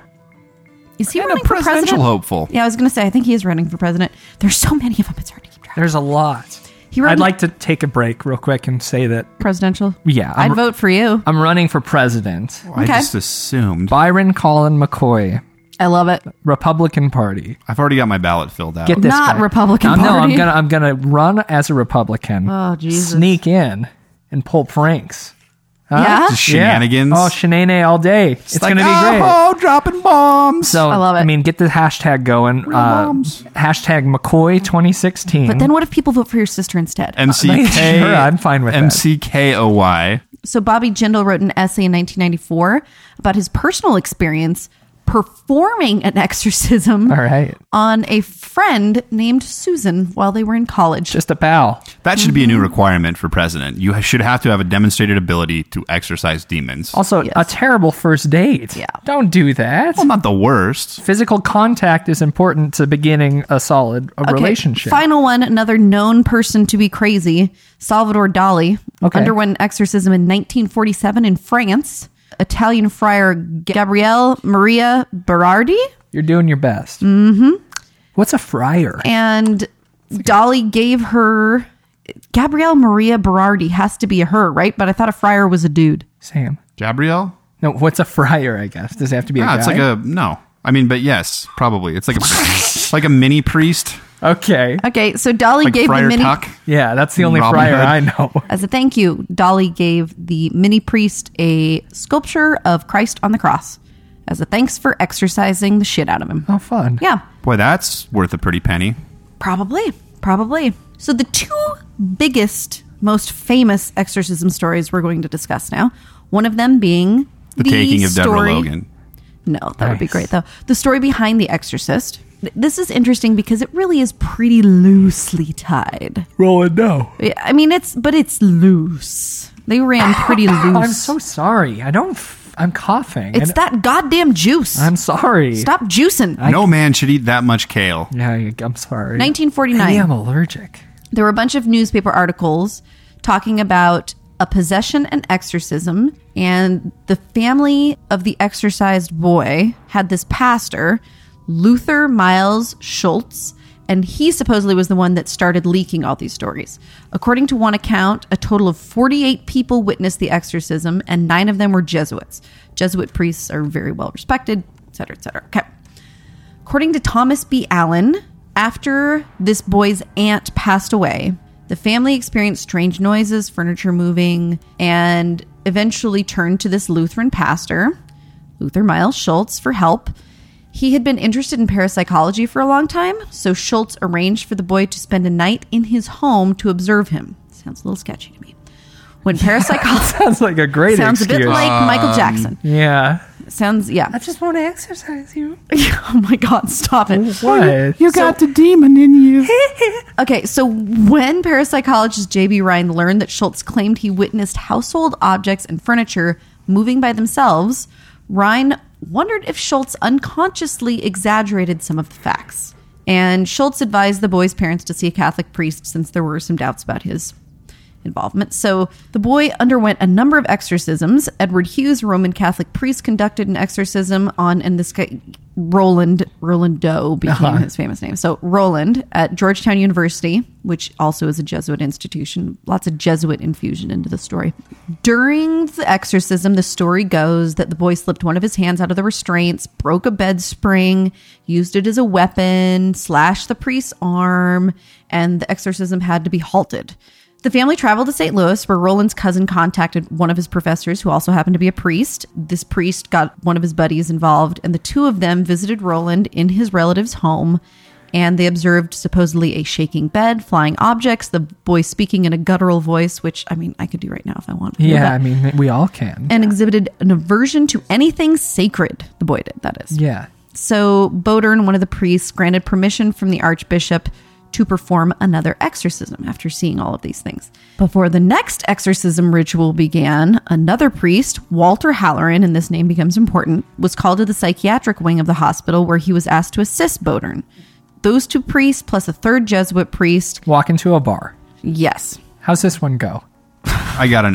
Is he And a running for presidential president? hopeful. Yeah, I was going to say, I think he is running for president. There's so many of them, it's hard to keep track. There's a lot. He ran I'd like to take a break real quick and say that. Presidential? Yeah. I'd I'm, vote for you. I'm running for president. I just assumed. Byron Colin McCoy. I love it. Republican Party. I've already got my ballot filled out. Get this Not guy. Republican Um, No, I'm Party. gonna I'm gonna run as a Republican. Oh, Jesus. Sneak in and pull pranks. Huh? Yeah? Just shenanigans. Yeah. Oh, shenane all day. It's, like, gonna be great. Oh, dropping bombs. So I love it. I mean, get the hashtag going. Uh, hashtag McCoy twenty sixteen. But then what if people vote for your sister instead? M C K. Sure, I'm fine with that. M C K O Y. So Bobby Jindal wrote an essay in nineteen ninety-four about his personal experience performing an exorcism All right. on a friend named Susan while they were in college. Just a pal. That should be a new requirement for president. You should have to have a demonstrated ability to exorcise demons. Also, a terrible first date. Yeah. Don't do that. Well, not the worst. Physical contact is important to beginning a solid a Okay, relationship. Final one, another known person to be crazy, Salvador Dali, Okay. underwent an exorcism in nineteen forty-seven in France. Italian friar Gabriele Maria Berardi. You're doing your best. Mm-hmm. What's a friar? And Dali gave her... Gabrielle Maria Berardi has to be a her, right? But I thought a friar was a dude. Sam. Gabrielle? No, what's a friar, I guess? Does it have to be a Ah, guy? it's like a no. I mean, but yes, probably. It's like a like a mini priest. Okay. Okay, so Dali Like gave Friar the mini... Tuck. Yeah, that's the only Robin friar Hood. I know. As a thank you, Dali gave the mini priest a sculpture of Christ on the cross as a thanks for exorcising the shit out of him. Oh, fun. Yeah, Boy, that's worth a pretty penny. probably. Probably. So the two biggest, most famous exorcism stories we're going to discuss now, one of them being The, taking of Deborah story- Logan. No, that would be Nice. great, though. The story behind The Exorcist. This is interesting because it really is pretty loosely tied. Roll it no. Yeah, I mean, it's, but it's loose. They ran pretty loose. I'm so sorry. I don't. F- I'm coughing. It's I- that goddamn juice. I'm sorry. Stop juicing. No man should eat that much kale. Yeah, I'm sorry. nineteen forty-nine. Maybe I'm allergic. There were a bunch of newspaper articles talking about a possession and exorcism, and the family of the exorcised boy had this pastor, Luther Miles Schultz, and he supposedly was the one that started leaking all these stories. According to one account, a total of forty-eight people witnessed the exorcism, and nine of them were Jesuits. Jesuit priests are very well respected, et cetera, et cetera. Okay. According to Thomas B. Allen, after this boy's aunt passed away, the family experienced strange noises, furniture moving, and eventually turned to this Lutheran pastor, Luther Miles Schultz, for help. He had been interested in parapsychology for a long time, so Schultz arranged for the boy to spend a night in his home to observe him. Sounds a little sketchy to me. When parapsychology Sounds like a great sounds a bit excuse. like Michael Jackson. Yeah. Sounds yeah. I just want to exercise you. Oh my God, stop it. What? You got the demon in you. Okay, so when parapsychologist J B. Ryan learned that Schultz claimed he witnessed household objects and furniture moving by themselves, Ryan wondered if Schultz unconsciously exaggerated some of the facts. And Schultz advised the boy's parents to see a Catholic priest since there were some doubts about his involvement. So the boy underwent a number of exorcisms. Edward Hughes, a Roman Catholic priest, conducted an exorcism on, and this guy, Roland, Roland Doe became Uh-huh. his famous name. So Roland at Georgetown University, which also is a Jesuit institution. Lots of Jesuit infusion into the story. During the exorcism, the story goes that the boy slipped one of his hands out of the restraints, broke a bed spring, used it as a weapon, slashed the priest's arm, and the exorcism had to be halted. The family traveled to Saint Louis, where Roland's cousin contacted one of his professors, who also happened to be a priest. This priest got one of his buddies involved, and the two of them visited Roland in his relative's home, and they observed supposedly a shaking bed, flying objects, the boy speaking in a guttural voice, which, I mean, I could do right now if I want. Yeah, I mean, we all can. And exhibited an aversion to anything sacred. The boy did, that is. Yeah. So Bodern, one of the priests, granted permission from the archbishop to perform another exorcism after seeing all of these things. Before the next exorcism ritual began, another priest, Walter Halloran, and this name becomes important, was called to the psychiatric wing of the hospital, where he was asked to assist Bodern. Those two priests plus a third Jesuit priest walk into a bar. Yes. How's this one go? I gotta know.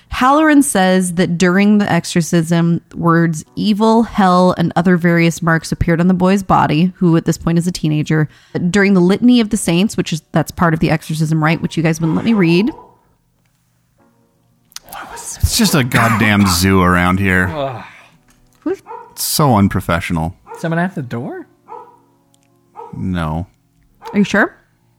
Halloran says that during the exorcism, words evil, hell, and other various marks appeared on the boy's body, who at this point is a teenager. During the Litany of the Saints, which is that's part of the exorcism rite, which you guys wouldn't let me read. It's just a goddamn zoo around here. It's so unprofessional. Someone at the door? No. Are you sure?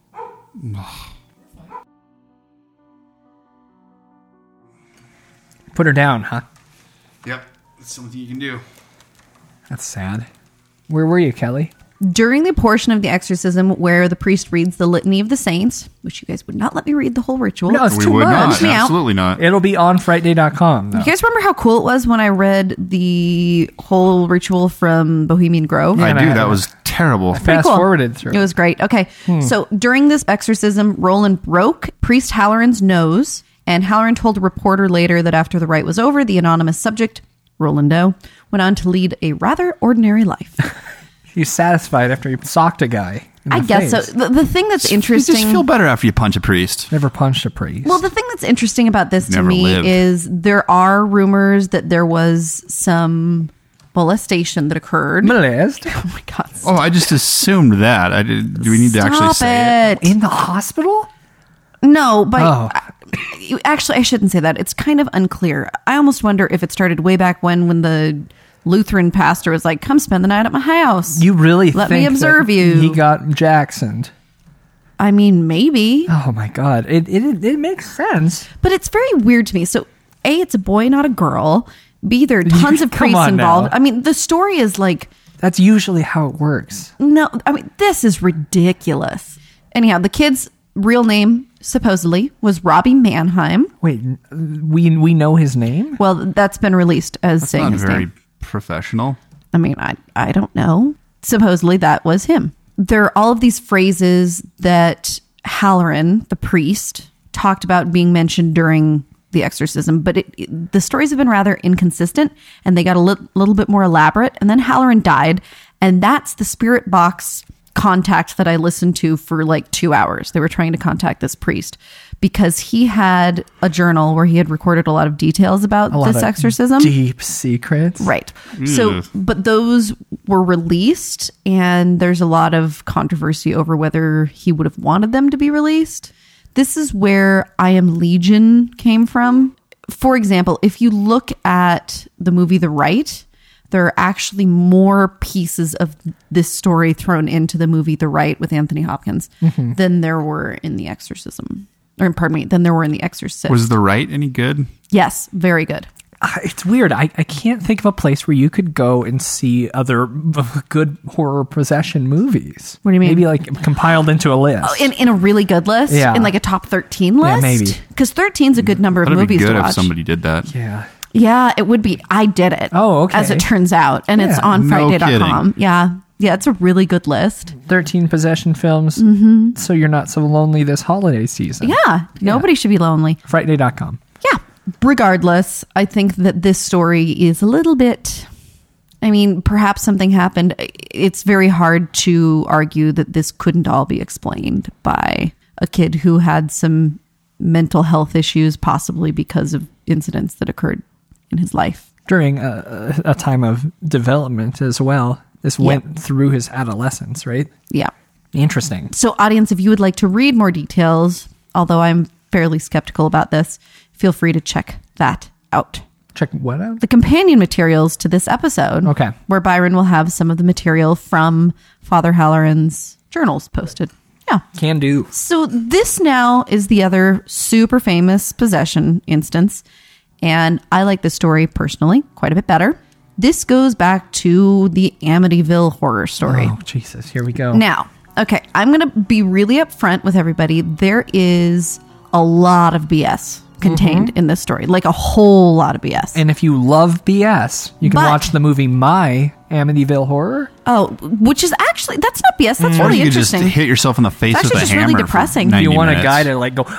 Put her down, huh? Yep. That's something you can do. That's sad. Where were you, Kelly? During the portion of the exorcism where the priest reads the Litany of the Saints, which you guys would not let me read the whole ritual. No, it's we too would much. not. Absolutely not. It'll be on Friday dot com. You guys remember how cool it was when I read the whole ritual from Bohemian Grove? I do. That was terrible. I fast forwarded through. It was great. Okay. Hmm. So during this exorcism, Roland broke priest Halloran's nose, and Halloran told a reporter later that after the rite was over, the anonymous subject, Rolando, went on to lead a rather ordinary life. He's satisfied after he socked a guy. in I the guess face. so. The, the thing that's You interesting... just feel better after you punch a priest. Never punched a priest. Well, the thing that's interesting about this to Never me lived. is there are rumors that there was some molestation that occurred. Molest? Oh my God. Oh, I just assumed that. I did. Do we need to actually Stop say it? it. In the hospital? No, but Oh. I- actually, I shouldn't say that. It's kind of unclear. I almost wonder if it started way back when, when the Lutheran pastor was like, "Come spend the night at my house." You really Let think me observe that you. he got Jacksoned? I mean, maybe, Oh my God. It, it, it makes sense. but it's very weird to me. So, A, it's a boy, not a girl. B, there are tons of Come priests on involved. now. I mean, the story is like, That's usually how it works. no, I mean, this is ridiculous. Anyhow, the kid's real name, supposedly, was Robbie Mannheim. Wait, we we know his name? Well, that's been released as That's saying not his very name. professional. I mean, I I don't know. Supposedly that was him. There are all of these phrases that Halloran, the priest, talked about being mentioned during the exorcism, but it, it- the stories have been rather inconsistent, and they got a li- little bit more elaborate. And then Halloran died, and that's the spirit box contact that I listened to for like two hours. They were trying to contact this priest because he had a journal where he had recorded a lot of details about A lot this of exorcism. Deep secrets. Right. So, Ugh. but those were released, and there's a lot of controversy over whether he would have wanted them to be released. This is where I Am Legion came from. For example, if you look at the movie The Rite, there are actually more pieces of this story thrown into the movie The Rite with Anthony Hopkins Mhm. than there were in The Exorcism. Or, pardon me, than there were in The Exorcist. Was The Rite any good? Yes, very good. Uh, It's weird. I, I can't think of a place where you could go and see other good horror possession movies. What do you mean? Maybe like compiled into a list. Oh, in, in a really good list? Yeah. In like a top thirteen list? Yeah, maybe. Because thirteen is a good number of That'd be movies good to if watch. somebody did that. Yeah. Yeah, it would be. I did it. Oh, okay. As it turns out. And it's Yeah. on No Friday dot com. kidding. Yeah. Yeah, it's a really good list. thirteen possession films. Mhm. So you're not so lonely this holiday season. Yeah. Nobody should be lonely. Friday dot com. Yeah. Regardless, I think that this story is a little bit. I mean, perhaps something happened. It's very hard to argue that this couldn't all be explained by a kid who had some mental health issues, possibly because of incidents that occurred in his life. During a, a time of development as well. This went through his adolescence, right? Yeah. Interesting. So, audience, if you would like to read more details, although I'm fairly skeptical about this, feel free to check that out. Check what out? The companion materials to this episode. Okay. Where Byron will have some of the material from Father Halloran's journals posted. Yeah. Can do. So this now is the other super famous possession instance. And I like this story personally quite a bit better. This goes back to the Amityville horror story. Oh, Jesus. Here we go. Now, okay, I'm going to be really upfront with everybody. There is a lot of B S contained in this story, like a whole lot of B S. And if you love B S, you can But- watch the movie My Amityville Horror. Oh, which is actually, that's not B S. That's Or really you could just interesting. hit yourself in the face It's with actually a just hammer. really for depressing. ninety You want minutes. a guy to like go.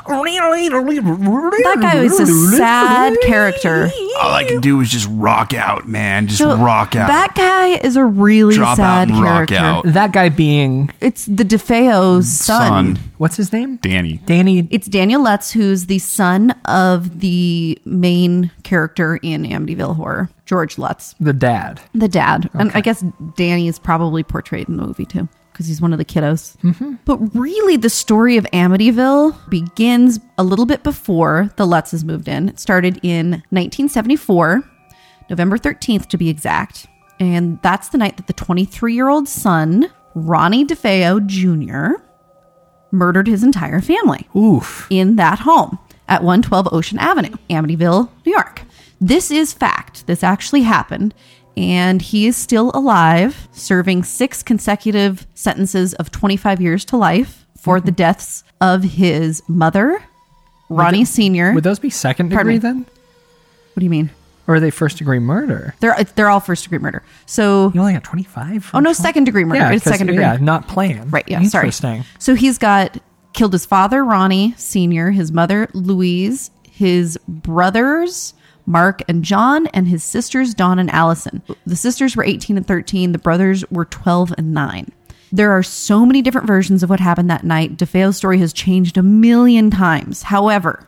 That guy is a sad character. All I can do is just rock out, man. Just So rock out. That guy is a really Drop out sad and rock character. out. That guy being It's the DeFeo's son. Son. what's his name? Danny. Danny. It's Daniel Lutz, who's the son of the main character in Amityville Horror, George Lutz, The dad. the dad. And I guess Danny is probably portrayed in the movie too, because he's one of the kiddos. Mm-hmm. But really, the story of Amityville begins a little bit before the Lutzes moved in. It started in nineteen seventy-four, November thirteenth to be exact. And that's the night that the twenty-three-year-old son, Ronnie DeFeo Junior, murdered his entire family. Oof. In that home at one twelve Ocean Avenue, Amityville, New York. This is fact. This actually happened. And he is still alive, serving six consecutive sentences of twenty-five years to life for mm-hmm. the deaths of his mother, Ronnie would they, Senior Would those be second degree then? What do you mean? Or are they first degree murder? They're they're all first degree murder. So you only got twenty-five? Oh no, second degree murder. Yeah, it's second degree. Yeah, not planned. Right, yeah, Interesting. sorry. So he's got killed his father, Ronnie Senior, his mother, Louise, his brothers, Mark and John, and his sisters, Dawn and Allison. The sisters were eighteen and thirteen. The brothers were twelve and nine. There are so many different versions of what happened that night. DeFeo's story has changed a million times. However,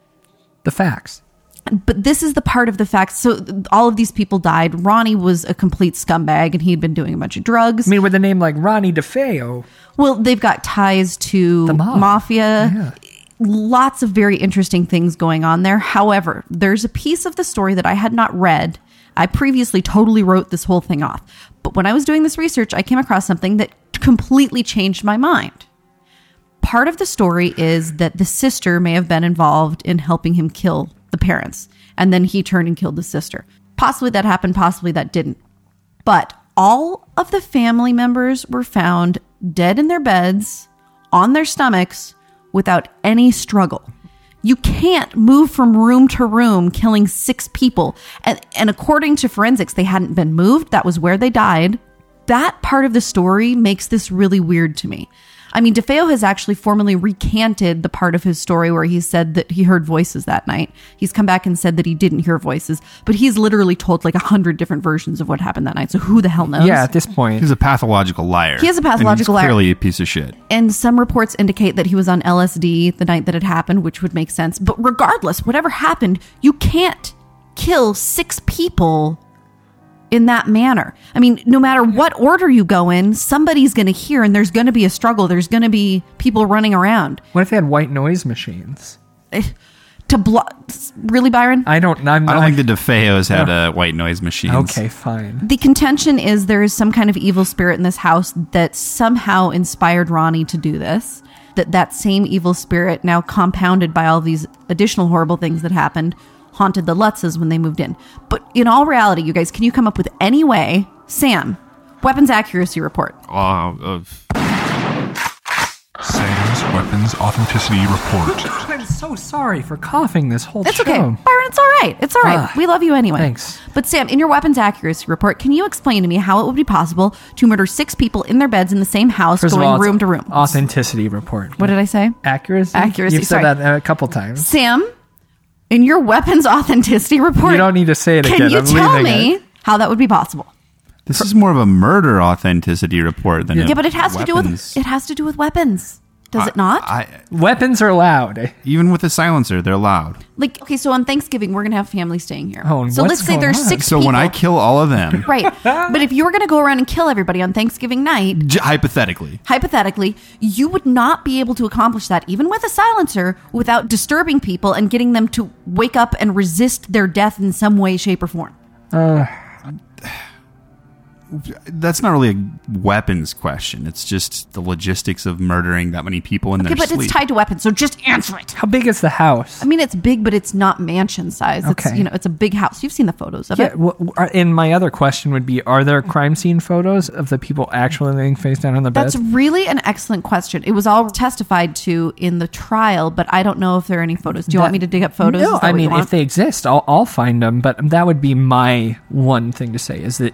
the facts. But this is the part of the facts. So all of these people died. Ronnie was a complete scumbag, and he'd been doing a bunch of drugs. I mean, with a name like Ronnie DeFeo. Well, they've got ties to the mob. mafia. Yeah. Lots of very interesting things going on there. However, there's a piece of the story that I had not read. I previously totally wrote this whole thing off. But when I was doing this research, I came across something that completely changed my mind. Part of the story is that the sister may have been involved in helping him kill the parents, and then he turned and killed the sister. Possibly that happened, possibly that didn't. But all of the family members were found dead in their beds, on their stomachs, without any struggle. You can't move from room to room killing six people. And, and according to forensics, they hadn't been moved. That was where they died. That part of the story makes this really weird to me. I mean, DeFeo has actually formally recanted the part of his story where he said that he heard voices that night. He's come back and said that he didn't hear voices, but he's literally told like a hundred different versions of what happened that night. So who the hell knows? Yeah, at this point. He's a pathological liar. He is a pathological and he's liar. Clearly a piece of shit. And some reports indicate that he was on L S D the night that it happened, which would make sense. But regardless, whatever happened, you can't kill six people in that manner. I mean, no matter what order you go in, somebody's going to hear, and there's going to be a struggle. There's going to be people running around. What if they had white noise machines? To block, really, Byron? I don't. I'm I not, don't think the DeFeos had uh, white noise machines. Okay, fine. The contention is there is some kind of evil spirit in this house that somehow inspired Ronnie to do this. That that same evil spirit, now compounded by all these additional horrible things that happened, haunted the Lutzes when they moved in. But in all reality, you guys, can you come up with any way? Sam, weapons accuracy report. Uh, uh, Sam's weapons authenticity report. I'm so sorry for coughing this whole It's show. okay. Byron, it's all right. It's all right. Ah, we love you anyway. thanks. But Sam, in your weapons accuracy report, can you explain to me how it would be possible to murder six people in their beds in the same house, First of going all, it's room to room? Authenticity report. What did I say? Accuracy? Accuracy, You've said sorry. that a couple times. Sam, in your weapons authenticity report, You don't need to say it can again. you I'm tell leaving me it. how that would be possible? this is more of a murder authenticity report than Yeah, a but it has to do weapons. with it has to do with weapons. Does it not? I, Weapons are loud. even with a silencer, they're loud. like, okay, so on Thanksgiving, we're going to have family staying here. Oh, and so what's let's say going there's on? six So people. when I kill all of them, Right. But if you were going to go around and kill everybody on Thanksgiving night, j- hypothetically, hypothetically, you would not be able to accomplish that, even with a silencer, without disturbing people and getting them to wake up and resist their death in some way, shape, or form. Uh, that's not really a weapons question. It's just the logistics of murdering that many people in Okay, their but sleep. it's tied to weapons, so just answer it. how big is the house? I mean, it's big, but it's not mansion size. It's, Okay. you know, it's a big house. You've seen the photos of Yeah, it. w- w- are- and my other question would be, are there crime scene photos of the people actually laying face down on the bed? That's really an excellent question. It was all testified to in the trial, but I don't know if there are any photos. Do you want That- me to dig up photos? No, Is that I what you mean, want? if they exist, I'll, I'll find them. But that would be my one thing to say is that it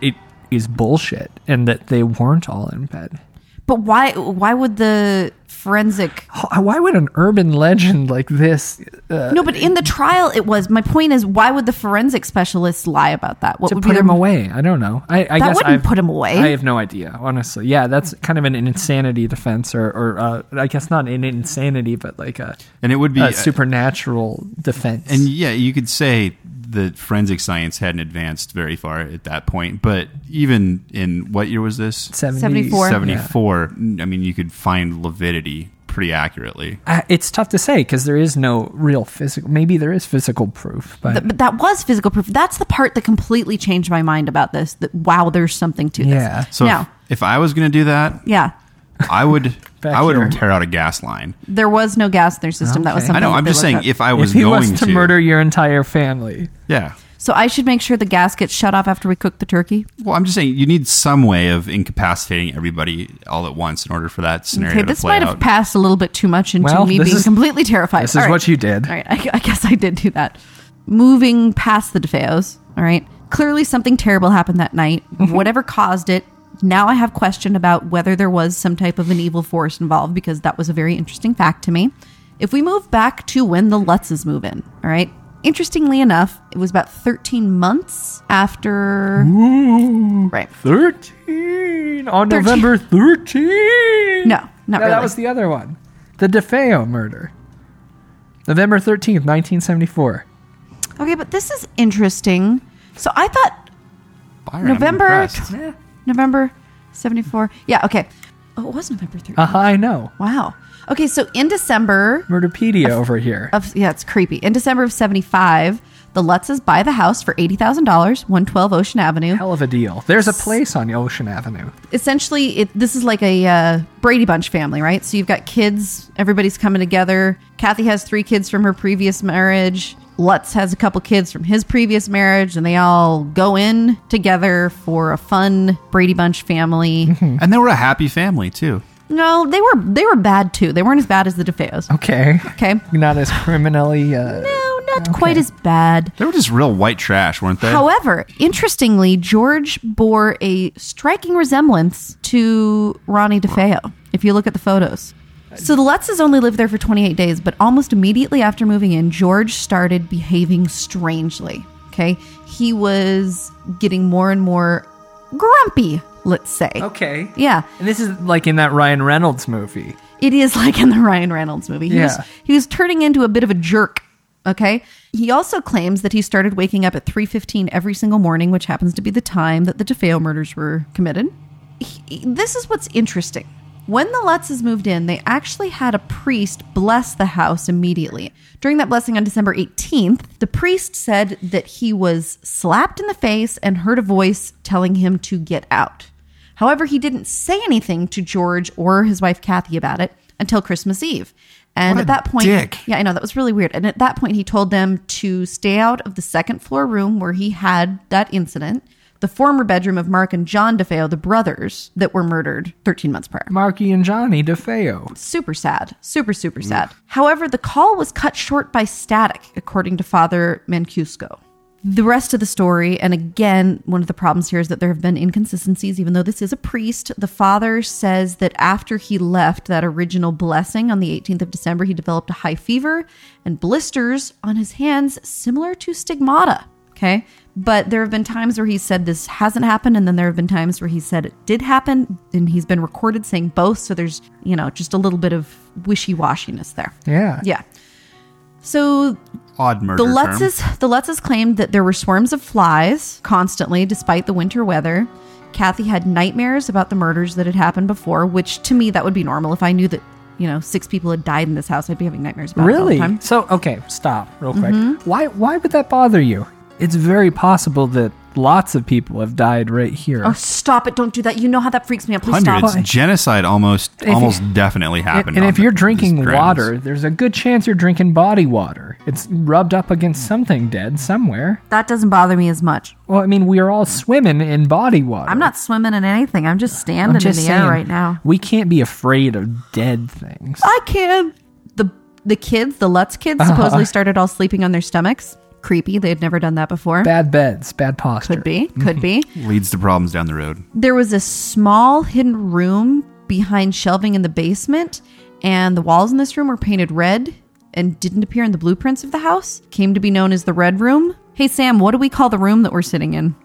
is bullshit and that they weren't all in bed. But why why would the forensic... Why would an urban legend like this... Uh, no, but in the trial it was... My point is, why would the forensic specialists lie about that? What to would put be him their... away. I don't know. I, I that guess wouldn't I've, put him away. I have no idea, honestly. Yeah, that's kind of an insanity defense, or, or uh, I guess not an insanity, but like a, and it would be a supernatural defense. And yeah, you could say that forensic science hadn't advanced very far at that point, but even in what year was this? seventy-four seventy-four Yeah. I mean, you could find lividity pretty accurately. Uh, it's tough to say because there is no real physical. Maybe there is physical proof, but, Th- but that was physical proof. That's the part that completely changed my mind about this. That wow, there's something to this. Yeah. So now, if, if I was going to do that, yeah, I would. I would here. tear out a gas line. there was no gas in their system. That was Okay. something. I know. that I'm they just looked saying, up. if I was if he going was to, murder your entire family, yeah. So I should make sure the gas gets shut off after we cook the turkey. Well, I'm just saying you need some way of incapacitating everybody all at once in order for that scenario Okay, to this play might have out. passed a little bit too much into Well, me this being is- completely terrified. this All is right. what you did. All right, I, I guess I did do that. Moving past the DeFeos, all right, clearly something terrible happened that night. Whatever caused it, now I have question about whether there was some type of an evil force involved, because that was a very interesting fact to me. If we move back to when the Lutzes move in, all right, interestingly enough, it was about thirteen months after... Ooh, right. thirteen on thirteen November thirteenth. No, not no, really. that was the other one. The DeFeo murder. November thirteenth, nineteen seventy-four. Okay, but this is interesting. So I thought Byron, I'm November impressed. November seventy-four. Yeah, okay. Oh, it was November thirteenth. Uh-huh, I know. Wow. Okay, so in December... Murderpedia over here. Of, yeah, it's creepy. In December of seventy-five, the Lutzes buy the house for eighty thousand dollars, one twelve Ocean Avenue. Hell of a deal. There's a place on Ocean Avenue. Essentially, it, this is like a uh, Brady Bunch family, right? So you've got kids. Everybody's coming together. Kathy has three kids from her previous marriage. Lutz has a couple kids from his previous marriage, and they all go in together for a fun Brady Bunch family. And they were a happy family, too. No, they were they were bad too. They weren't as bad as the DeFeos. Okay. Okay. Not as criminally... Uh, No, not okay. quite as bad. They were just real white trash, weren't they? However, interestingly, George bore a striking resemblance to Ronnie DeFeo, if you look at the photos. So the Lutzes only lived there for twenty-eight days, but almost immediately after moving in, George started behaving strangely. Okay. He was getting more and more grumpy, let's say. Okay. Yeah. And this is like in that Ryan Reynolds movie. It is like in the Ryan Reynolds movie. He, Yeah. was, he was turning into a bit of a jerk. Okay. He also claims that he started waking up at three fifteen every single morning, which happens to be the time that the DeFeo murders were committed. He, this is what's interesting. When the Lutzes moved in, they actually had a priest bless the house immediately. During that blessing on December eighteenth, the priest said that he was slapped in the face and heard a voice telling him to get out. However, he didn't say anything to George or his wife Kathy about it until Christmas Eve. And What at a that point, dick. yeah, I know that was really weird. And at that point, he told them to stay out of the second floor room where he had that incident, the former bedroom of Mark and John DeFeo, the brothers that were murdered thirteen months prior. Marky and Johnny DeFeo. Super sad. Super, super sad. However, the call was cut short by static, according to Father Mancuso. The rest of the story, and again, one of the problems here is that there have been inconsistencies, even though this is a priest. The father says that after he left that original blessing on the eighteenth of December, he developed a high fever and blisters on his hands similar to stigmata. Okay. But there have been times where he said this hasn't happened, and then there have been times where he said it did happen, and he's been recorded saying both. So there's, you know, just a little bit of wishy-washiness there. Yeah. Yeah. So Odd murder the term. Lutzes, the Lutzes claimed that there were swarms of flies constantly, despite the winter weather. Kathy had nightmares about the murders that had happened before, which to me, that would be normal. If I knew that, you know, six people had died in this house, I'd be having nightmares about it all Really? the time. So, okay, stop real quick. Mhm. Why Why would that bother you? It's very possible that lots of people have died right here. Oh, stop it. Don't do that. You know how that freaks me out. Please Hundreds. stop. Genocide almost If you- almost definitely happened. And on if you're the- drinking these grounds. water, there's a good chance you're drinking body water. It's rubbed up against something dead somewhere. That doesn't bother me as much. Well, I mean, we are all swimming in body water. I'm not swimming in anything. I'm just standing I'm just in the saying, air right now. We can't be afraid of dead things. I can. The the kids, the Lutz kids, Uh-huh. supposedly started all sleeping on their stomachs. creepy. They had never done that before. Bad beds, bad posture. Could be, could be. Leads to problems down the road. There was a small hidden room behind shelving in the basement, and the walls in this room were painted red and didn't appear in the blueprints of the house. Came to be known as the Red Room. Hey, Sam, what do we call the room that we're sitting in?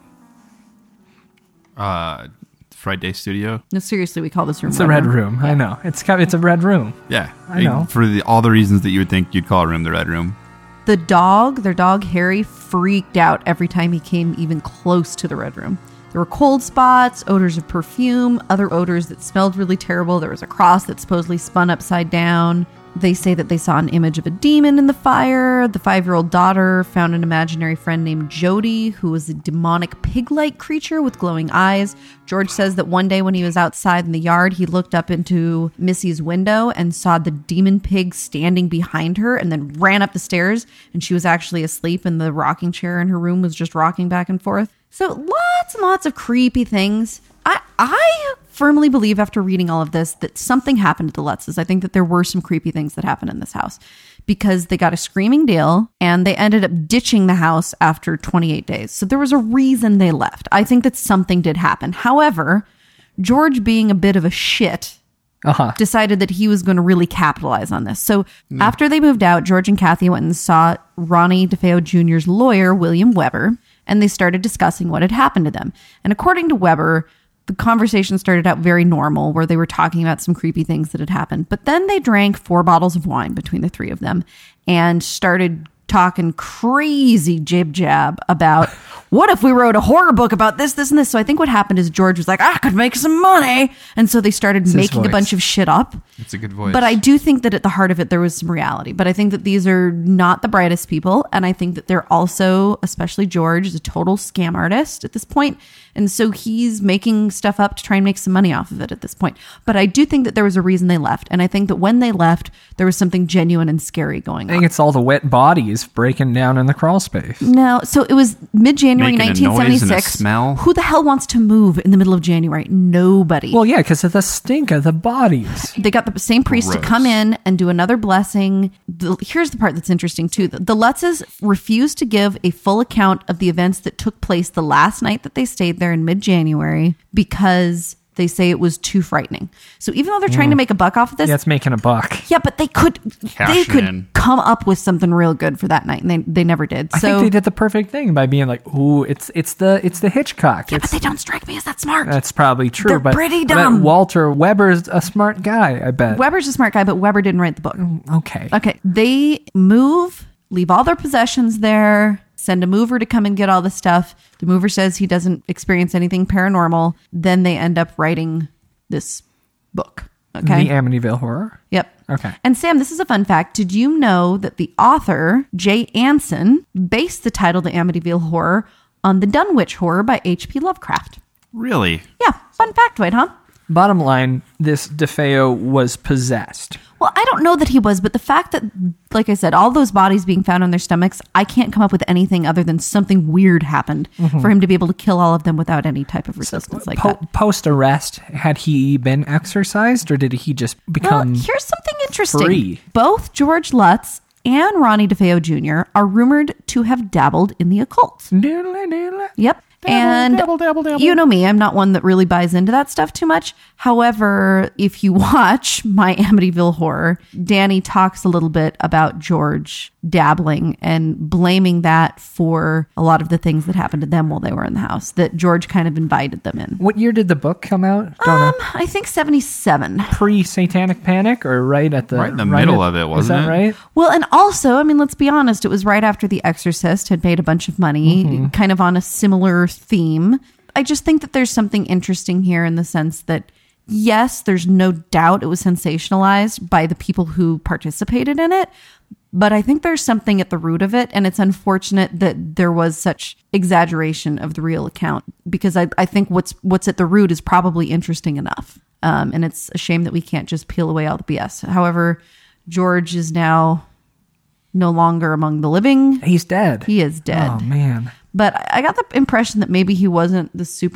Uh, Friday Studio. No, seriously, we call this room It's a red room. I know. It's kind of, it's a red room. Yeah, I know. For the, all the reasons that you would think you'd call a room the Red Room. The dog, their dog Harry, freaked out every time he came even close to the Red Room. There were cold spots, odors of perfume, other odors that smelled really terrible. There was a cross that supposedly spun upside down. They say that they saw an image of a demon in the fire. The five-year-old daughter found an imaginary friend named Jody, who was a demonic pig-like creature with glowing eyes. George says that one day when he was outside in the yard, he looked up into Missy's window and saw the demon pig standing behind her and then ran up the stairs, and she was actually asleep and the rocking chair in her room was just rocking back and forth. So lots and lots of creepy things. I I firmly believe after reading all of this that something happened to the Lutzes. I think that there were some creepy things that happened in this house because they got a screaming deal and they ended up ditching the house after twenty-eight days. So there was a reason they left. I think that something did happen. However, George, being a bit of a shit, uh-huh. decided that he was going to really capitalize on this. So mm. after they moved out, George and Kathy went and saw Ronnie DeFeo Junior's lawyer, William Weber, and they started discussing what had happened to them. And according to Weber, the conversation started out very normal, where they were talking about some creepy things that had happened. But then they drank four bottles of wine between the three of them and started talking crazy jib jab about what if we wrote a horror book about this, this, and this. So I think what happened is George was like, I could make some money. And so they started It's his making a voice. bunch of shit up. It's a good voice. But I do think that at the heart of it, there was some reality. But I think that these are not the brightest people. And I think that they're also, especially George, is a total scam artist at this point. And so he's making stuff up to try and make some money off of it at this point. But I do think that there was a reason they left. And I think that when they left, there was something genuine and scary going I think on. it's all the wet bodies breaking down in the crawl space. No, so it was mid-January Making a nineteen seventy-six. noise and a smell. Who the hell wants to move in the middle of January? Nobody. Well, yeah, because of the stink of the bodies. They got the same priest Gross. to come in and do another blessing. The, here's the part that's interesting, too. The, the Lutzes refused to give a full account of the events that took place the last night that they stayed there in mid-January because they say it was too frightening. So even though they're trying Mm. to make a buck off of this... Yeah, it's making a buck. Yeah, but they could Cash they could in. come up with something real good for that night, and they, they never did. I So think they did the perfect thing by being like, "Ooh, it's it's the it's the Hitchcock." Yeah, It's- but they don't strike me as that smart. That's probably true. They're but pretty I bet dumb. Walter Weber's a smart guy. I bet. Weber's a smart guy, but Weber didn't write the book. Okay. Okay. They move, leave all their possessions there, send a mover to come and get all the stuff. The mover says he doesn't experience anything paranormal. Then they end up writing this book. Okay. The Amityville Horror. Yep. Okay. And Sam, this is a fun fact. Did you know that the author, Jay Anson, based the title The Amityville Horror on The Dunwich Horror by H P Lovecraft? Really? Yeah. Fun factoid, huh? Bottom line, this DeFeo was possessed. Well, I don't know that he was, but the fact that, like I said, all those bodies being found on their stomachs, I can't come up with anything other than something weird happened Mhm. for him to be able to kill all of them without any type of resistance like Po- that. Post arrest, had he been exorcised, or did he just become? Well, here's something interesting. free? Both George Lutz and Ronnie DeFeo Junior are rumored to have dabbled in the occult. Yep. and you know me, I'm not one that really buys into that stuff too much. However, if you watch my Amityville Horror, Danny talks a little bit about George dabbling and blaming that for a lot of the things that happened to them while they were in the house, that George kind of invited them in. What year did the book come out? Don't Um, know. I think seventy-seven. Pre-Satanic Panic, or right at the Right in the middle of it, Is wasn't that it? right? Well, and also, I mean, let's be honest, it was right after The Exorcist had made a bunch of money, Mhm. kind of on a similar theme. I just think that there's something interesting here in the sense that, yes, there's no doubt it was sensationalized by the people who participated in it, but I think there's something at the root of it, and it's unfortunate that there was such exaggeration of the real account, because I, I think what's what's at the root is probably interesting enough, um, and it's a shame that we can't just peel away all the B S. However, George is now no longer among the living. He's dead. He is dead. Oh man. But I got the impression that maybe he wasn't the super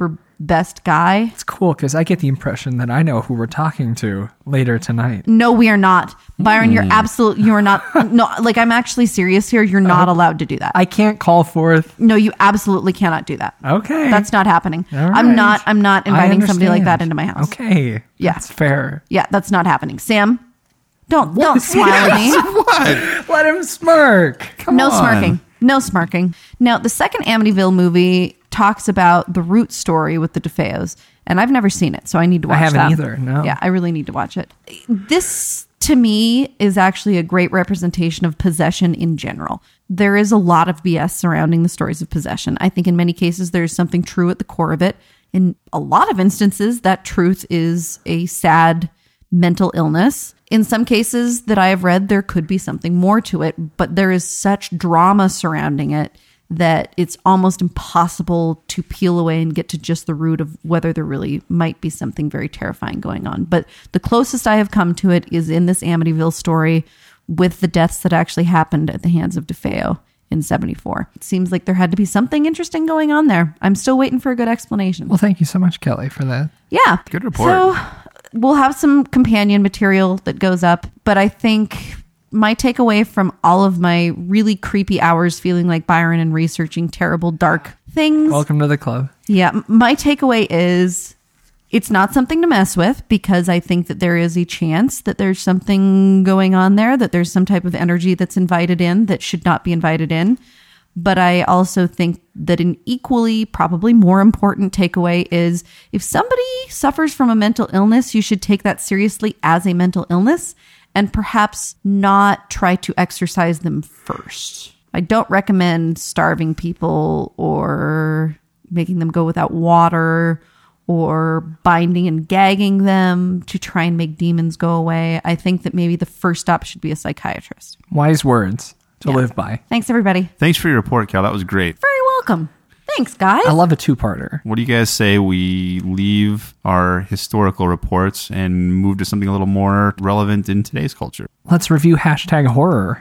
best guy. It's cool because I get the impression that I know who we're talking to later tonight. No, we are not. Byron, Mm. you're absolute. You are not. No, like I'm actually serious here. You're not Uh, allowed to do that. I can't call forth. No, you absolutely cannot do that. Okay. That's not happening. All I'm right. not. I'm not I inviting somebody like understand. that into my house. Okay. Yeah. That's fair. Yeah, that's not happening. Sam, don't don't smile at me. What? Let him smirk. Come no on. smirking. No smirking. Now, the second Amityville movie talks about the root story with the DeFeos, and I've never seen it, so I need to I watch haven't that. either, no. Yeah, I really need to watch it. This, to me, is actually a great representation of possession in general. There is a lot of B S surrounding the stories of possession. I think in many cases there's something true at the core of it. In a lot of instances, that truth is a sad mental illness. In some cases that I have read, there could be something more to it, but there is such drama surrounding it that it's almost impossible to peel away and get to just the root of whether there really might be something very terrifying going on. But the closest I have come to it is in this Amityville story with the deaths that actually happened at the hands of DeFeo in seventy-four. It seems like there had to be something interesting going on there. I'm still waiting for a good explanation. Well, thank you so much, Kelly, for that. Yeah. Good report. So we'll have some companion material that goes up, but I think my takeaway from all of my really creepy hours feeling like Byron and researching terrible, dark things. Welcome to the club. Yeah, m- my takeaway is it's not something to mess with because I think that there is a chance that there's something going on there, that there's some type of energy that's invited in that should not be invited in. But I also think that an equally, probably more important takeaway is if somebody suffers from a mental illness, you should take that seriously as a mental illness and perhaps not try to exercise them first. I don't recommend starving people or making them go without water or binding and gagging them to try and make demons go away. I think that maybe the first stop should be a psychiatrist. Wise words to live by. Thanks, everybody. Thanks for your report, Cal. That was great. Very welcome. Thanks, guys. I love a two-parter. What do you guys say we leave our historical reports and move to something a little more relevant in today's culture? Let's review hashtag horror.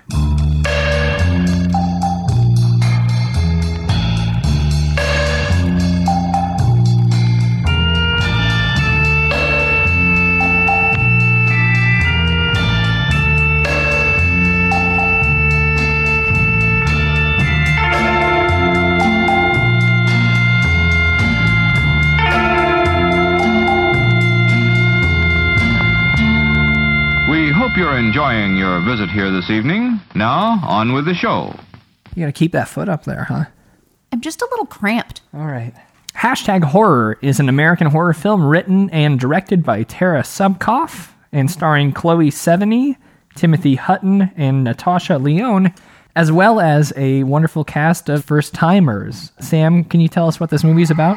We hope you're enjoying your visit here this evening. Now, on with the show. You gotta keep that foot up there, huh? I'm just a little cramped. All right. Hashtag Horror is an American horror film written and directed by Tara Subkoff and starring Chloe Sevigny, Timothy Hutton, and Natasha Lyonne, as well as a wonderful cast of first-timers. Sam, can you tell us what this movie's about?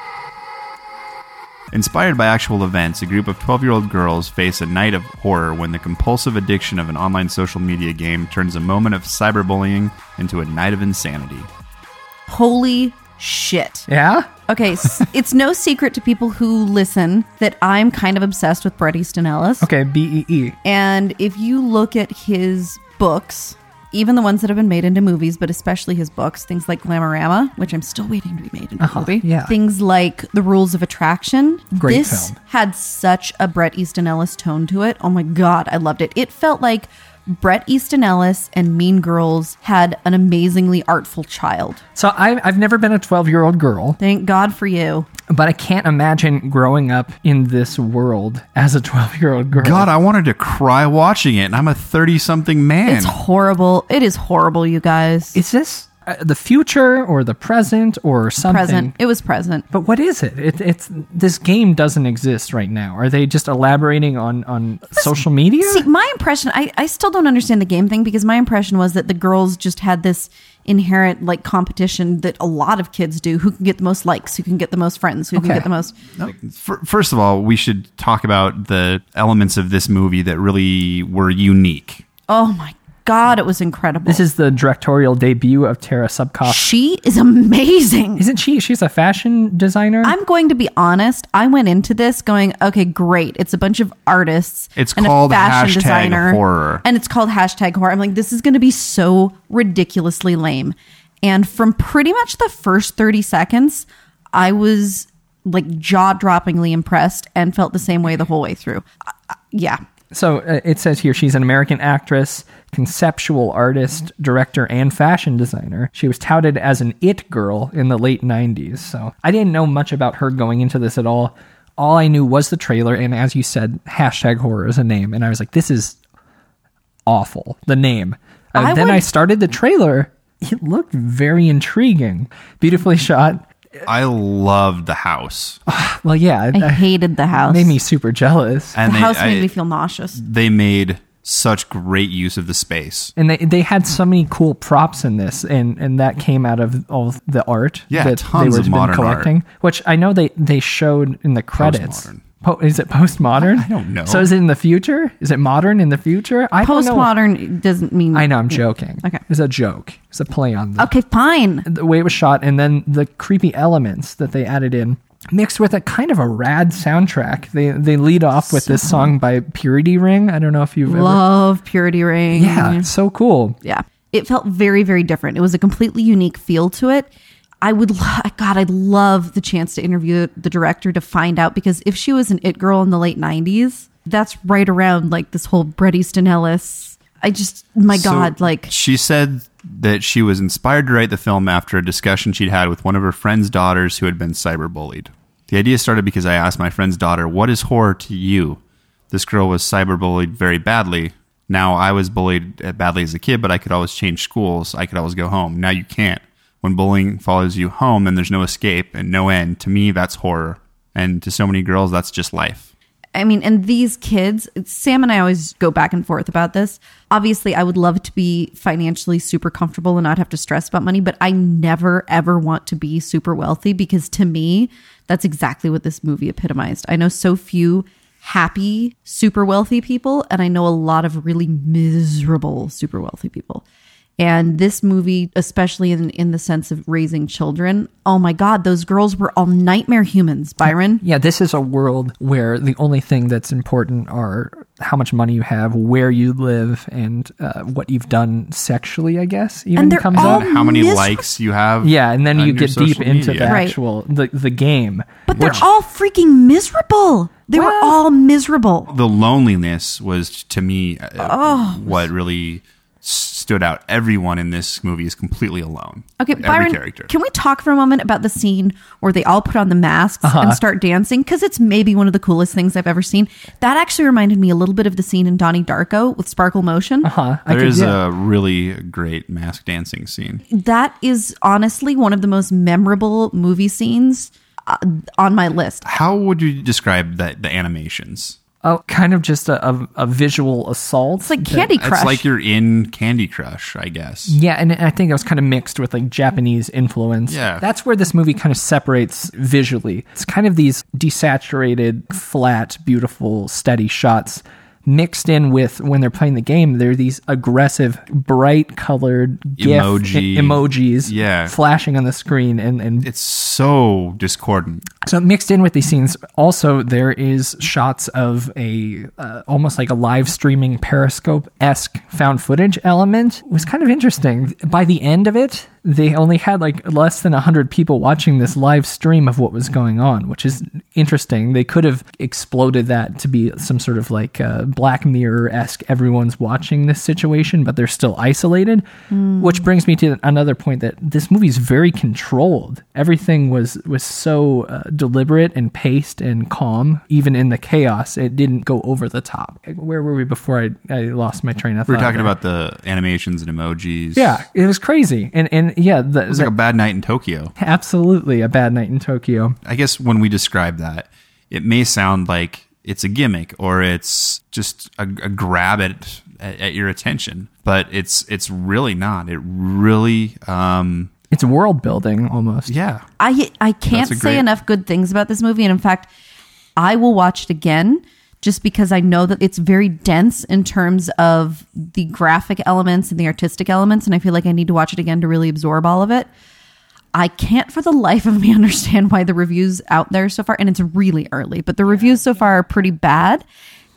Inspired by actual events, a group of twelve-year-old girls face a night of horror when the compulsive addiction of an online social media game turns a moment of cyberbullying into a night of insanity. Holy shit. Yeah? Okay, s- it's no secret to people who listen that I'm kind of obsessed with Bret Easton Ellis. Okay, B E E. And if you look at his books, even the ones that have been made into movies, but especially his books, things like Glamorama, which I'm still waiting to be made into Uh-huh, a movie. yeah. Things like The Rules of Attraction. Great this film. had such a Bret Easton Ellis tone to it. Oh my God, I loved it. It felt like Bret Easton Ellis and Mean Girls had an amazingly artful child. So I, I've never been a twelve-year-old girl, Thank God for you. but I can't imagine growing up in this world as a twelve-year-old girl. God, I wanted to cry watching it, and I'm a thirty-something man. It's horrible. It is horrible, you guys. Is this uh, the future or the present or something? Present. It was present. But what is it? it? It's this game doesn't exist right now. Are they just elaborating on, on social media? See, my impression, I, I still don't understand the game thing because my impression was that the girls just had this inherent like competition that a lot of kids do. Who can get the most likes? Who can get the most friends? Who can Okay. get the most? Fir- First of all, we should talk about the elements of this movie that really were unique. Oh my God, it was incredible. This is the directorial debut of Tara Subkoff. She is amazing. Isn't she? She's a fashion designer. I'm going to be honest. I went into this going, okay, great. It's a bunch of artists. It's and called a fashion hashtag designer, horror. and it's called hashtag horror. I'm like, this is going to be so ridiculously lame. And from pretty much the first thirty seconds, I was like jaw-droppingly impressed and felt the same way the whole way through. Uh, yeah. So uh, it says here she's an American actress, conceptual artist, director, and fashion designer. She was touted as an it girl in the late nineties. So I didn't know much about her going into this at all. All I knew was the trailer, and as you said, hashtag horror is a name. And I was like, this is awful, the name. Uh, I then would- I started the trailer. It looked very intriguing. Beautifully shot. I loved the house. Well, yeah. I hated the house. Made me super jealous. And the they- house made I- me feel nauseous. They made such great use of the space. And they they had so many cool props in this, and, and that came out of all the art Yeah, that tons they were of modern collecting, which I know they, they showed in the credits. Postmodern. Po- is it postmodern? I don't know. So is it in the future? Is it modern in the future? I don't know. Postmodern doesn't mean... I know, I'm joking. Okay. It's a joke. It's a play on the, Okay, fine. the way it was shot, and then the creepy elements that they added in, mixed with a kind of a rad soundtrack. They they lead off with this song by Purity Ring. I don't know if you've ever... Love Purity Ring. Yeah, it's so cool. Yeah. It felt very, very different. It was a completely unique feel to it. I would, lo- God, I'd love the chance to interview the director to find out, because if she was an it girl in the late nineties, that's right around like this whole Bret Easton Ellis. I just, my So God, like, she said that she was inspired to write the film after a discussion she'd had with one of her friend's daughters who had been cyberbullied. The idea started because I asked my friend's daughter, "What is horror to you?" This girl was cyberbullied very badly. Now, I was bullied badly as a kid, but I could always change schools. I could always go home. Now you can't. When bullying follows you home and there's no escape and no end, to me, that's horror. And to so many girls, that's just life. I mean, and these kids, Sam and I always go back and forth about this. Obviously, I would love to be financially super comfortable and not have to stress about money, but I never, ever want to be super wealthy, because to me, that's exactly what this movie epitomized. I know so few happy, super wealthy people, and I know a lot of really miserable, super wealthy people. And this movie, especially in, in the sense of raising children, oh my God, those girls were all nightmare humans, Byron. Yeah, this is a world where the only thing that's important are how much money you have, where you live, and uh, what you've done sexually, I guess, even And they're comes all up. How many miser- likes you have. Yeah, and then on you your get deep social into media. the Right. actual, the, the game. But they're which- all freaking miserable. They were all miserable. The loneliness was, to me, uh, Oh. what really stood out. Everyone in this movie is completely alone. Okay, Every Byron, character. can we talk for a moment about the scene where they all put on the masks Uh-huh. and start dancing? Because it's maybe one of the coolest things I've ever seen. That actually reminded me a little bit of the scene in Donnie Darko with Sparkle Motion. Uh-huh. There is a really great mask dancing scene. That is honestly one of the most memorable movie scenes uh, on my list. How would you describe that the animations? Oh, kind of just a, a, a visual assault. It's like Candy It's like you're in Candy Crush, I guess. Yeah, and I think it was kind of mixed with like Japanese influence. Yeah. That's where this movie kind of separates visually. It's kind of these desaturated, flat, beautiful, steady shots mixed in with, when they're playing the game, they're these aggressive, bright colored GIF Emoji. e- emojis Yeah. flashing on the screen. And, and it's so discordant. So mixed in with these scenes, also there is shots of a uh, almost like a live streaming Periscope-esque found footage element. It was kind of interesting. By the end of it, they only had like less than one hundred people watching this live stream of what was going on, which is interesting. They could have exploded that to be some sort of like uh, Black Mirror-esque, everyone's watching this situation, but they're still isolated, Mm. which brings me to another point that this movie is very controlled. Everything was, was so uh, deliberate and paced and calm, even in the chaos. It didn't go over the top. Where were we before I, I lost my train of thought? We were talking there? about the animations and emojis. Yeah, it was crazy. And, and yeah, the, It was the- like a bad night in Tokyo. absolutely a bad night in Tokyo. I guess when we describe that, it may sound like it's a gimmick or it's just a, a grab at, at at your attention, but it's it's really not. It really, um, It's world building almost. yeah. I I can't That's a say great- enough good things about this movie, and in fact, I will watch it again just because I know that it's very dense in terms of the graphic elements and the artistic elements, and I feel like I need to watch it again to really absorb all of it. I can't for the life of me understand why the reviews out there so far, and it's really early, but the reviews so far are pretty bad.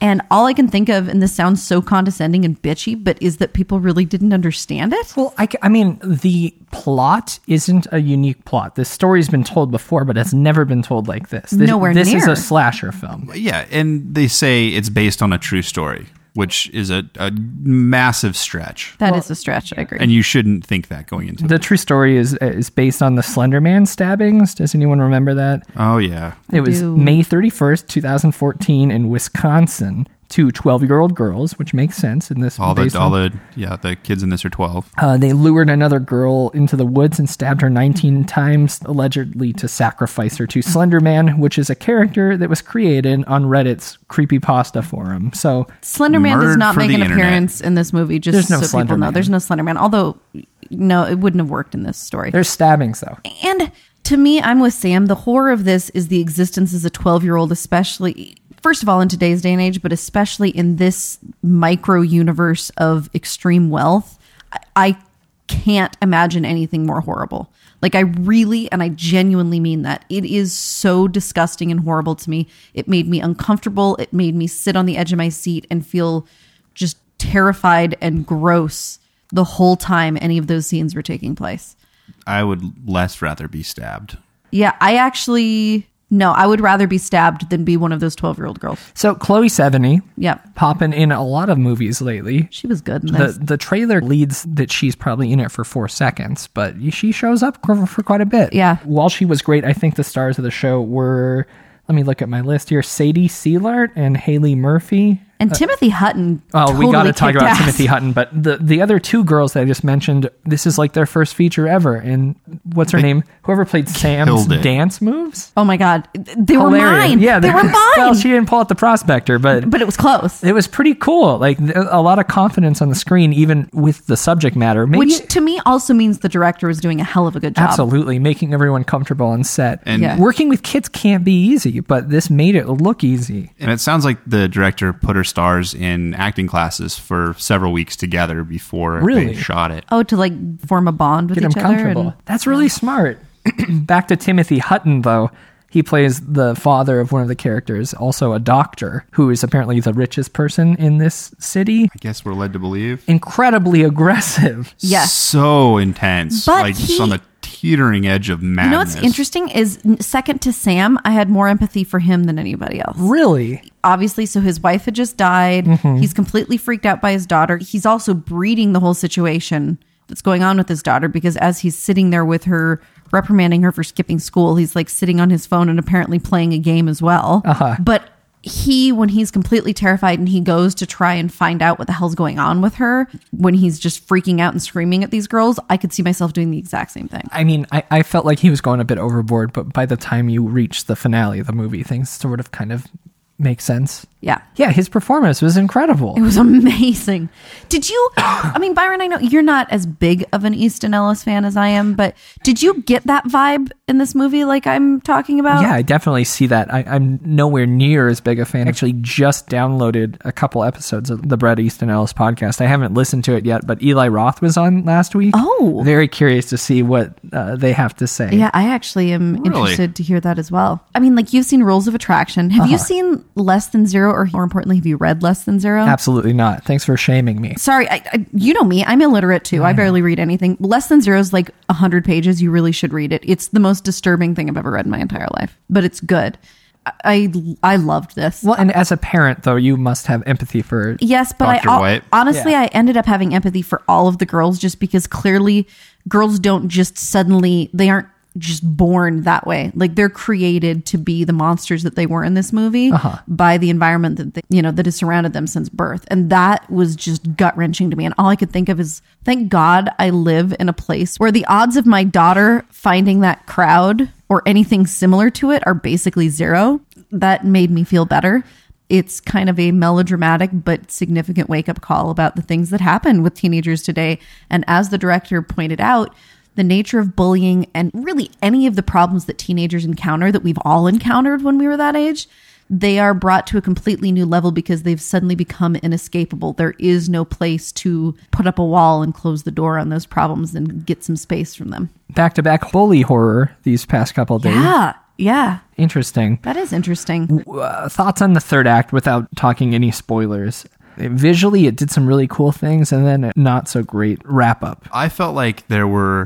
And all I can think of, and this sounds so condescending and bitchy, but is that people really didn't understand it. Well, I, I mean, the plot isn't a unique plot. This story's been told before, but it's never been told like this. This, Nowhere this near. is a slasher film. Yeah, and they say it's based on a true story, which is a, a massive stretch. That well, is a stretch, I agree. And you shouldn't think that going into the it. true story is is based on the Slender Man stabbings. Does anyone remember that? Oh, yeah. It was May thirty-first, twenty fourteen in Wisconsin. Two twelve-year-old girls, which makes sense in this. All the, all the, yeah, the kids in this are twelve. Uh, they lured another girl into the woods and stabbed her nineteen times, allegedly to sacrifice her to Slender Man, which is a character that was created on Reddit's creepypasta forum. So Slender Man does not make an internet. appearance in this movie. Just There's no so Slender people know, Man. there's no Slender Man. Although, no, it wouldn't have worked in this story. There's stabbings though, and to me, I'm with Sam. The horror of this is the existence as a twelve-year-old, especially. First of all, in today's day and age, but especially in this micro universe of extreme wealth, I can't imagine anything more horrible. Like, I really, and I genuinely mean that. It is so disgusting and horrible to me. It made me uncomfortable. It made me sit on the edge of my seat and feel just terrified and gross the whole time any of those scenes were taking place. I would less rather be stabbed. Yeah, I actually... No, I would rather be stabbed than be one of those twelve-year-old girls. So Chloe Sevigny, yep, popping in a lot of movies lately. She was good in the, this. The trailer leads that she's probably in it for four seconds, but she shows up for, for quite a bit. Yeah. While she was great, I think the stars of the show were, let me look at my list here, Sadie Seelart and Haley Murphy. And uh, Timothy Hutton. Oh, totally we got to talk about ass. Timothy Hutton, but the the other two girls that I just mentioned, this is like their first feature ever. And what's her they name? Whoever played Sam's dance moves. Oh my God, they Hilarious. were mine. Yeah, they, they were mine. Well, she didn't pull out the prospector, but but it was close. It was pretty cool. Like a lot of confidence on the screen, even with the subject matter. Maybe, which to me also means the director was doing a hell of a good job. Absolutely, making everyone comfortable on set. And yeah. working with kids can't be easy, but this made it look easy. And it sounds like the director put her stars in acting classes for several weeks together before really? they shot it. Oh, to like form a bond with Get each them other. Comfortable. And, That's really smart. Back to Timothy Hutton, though. He plays the father of one of the characters, also a doctor, who is apparently the richest person in this city. I guess we're led to believe. Incredibly aggressive. Yes. So intense. But like he, just on the teetering edge of madness. You know what's interesting is second to Sam, I had more empathy for him than anybody else. Really? Obviously, so his wife had just died. Mm-hmm. He's completely freaked out by his daughter. He's also breeding the whole situation that's going on with his daughter because as he's sitting there with her, reprimanding her for skipping school, he's like sitting on his phone and apparently playing a game as well. Uh-huh. But he, when he's completely terrified and he goes to try and find out what the hell's going on with her, when he's just freaking out and screaming at these girls, I could see myself doing the exact same thing. I mean, I, I felt like he was going a bit overboard, but by the time you reach the finale of the movie, things sort of kind of make sense. Yeah. Yeah, his performance was incredible. It was amazing. Did you, I mean, Byron, I know you're not as big of an Easton Ellis fan as I am, but did you get that vibe in this movie like I'm talking about? Yeah, I definitely see that. I, I'm nowhere near as big a fan. I actually just downloaded a couple episodes of the Bret Easton Ellis podcast. I haven't listened to it yet, but Eli Roth was on last week. Oh. Very curious to see what uh, they have to say. Yeah, I actually am really? interested to hear that as well. I mean, like you've seen Rules of Attraction. Have uh-huh. you seen Less Than Zero, or more importantly, have you read Less Than Zero? Absolutely not. Thanks for shaming me. Sorry, I, I, you know me. I'm illiterate too. I, I barely read anything. Less Than Zero is like one hundred pages. You really should read it. It's the most disturbing thing I've ever read in my entire life, but it's good. I I loved this. Well, and as a parent, though, you must have empathy for yes, but Doctor I White. honestly Yeah. I ended up having empathy for all of the girls just because clearly girls don't just suddenly they aren't just born that way. Like they're created to be the monsters that they were in this movie uh-huh. by the environment that they, you know that has surrounded them since birth, and that was just gut wrenching to me. And all I could think of is, thank God I live in a place where the odds of my daughter finding that crowd or anything similar to it are basically zero. That made me feel better. It's kind of a melodramatic but significant wake-up call about the things that happen with teenagers today. And as the director pointed out, the nature of bullying and really any of the problems that teenagers encounter that we've all encountered when we were that age, they are brought to a completely new level because they've suddenly become inescapable. There is no place to put up a wall and close the door on those problems and get some space from them. Back-to-back bully horror these past couple of days. Yeah, yeah. Interesting. That is interesting. Uh, thoughts on the third act without talking any spoilers? Visually, it did some really cool things, and then a not so great wrap up. I felt like there were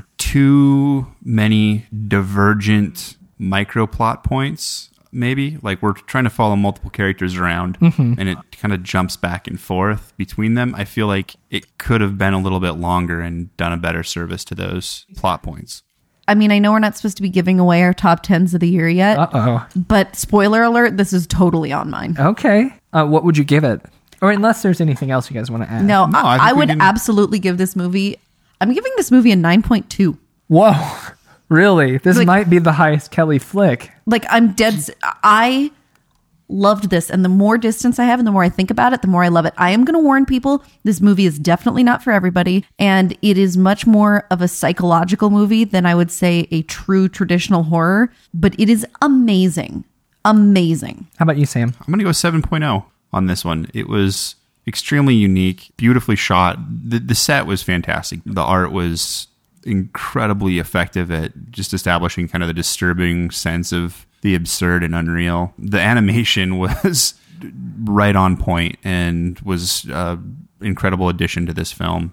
too many divergent micro plot points, maybe. Like we're trying to follow multiple characters around, Mhm. and it kind of jumps back and forth between them. I feel like it could have been a little bit longer and done a better service to those plot points. I mean, I know we're not supposed to be giving away our top tens of the year yet. Uh-oh. But spoiler alert, this is totally on mine. Okay. Uh, what would you give it? Or unless there's anything else you guys want to add. No, No, I I, think I we would can- absolutely give this movie, I'm giving this movie a nine point two. Whoa. Really? This Like- might be the highest Kelly flick. Like, I'm dead. s- I loved this. And the more distance I have and the more I think about it, the more I love it. I am going to warn people, this movie is definitely not for everybody. And it is much more of a psychological movie than I would say a true traditional horror. But it is amazing. Amazing. How about you, Sam? I'm going to go seven point oh on this one. It was extremely unique, beautifully shot. The, the set was fantastic. The art was incredibly effective at just establishing kind of the disturbing sense of the absurd and unreal. The animation was right on point and was an incredible addition to this film.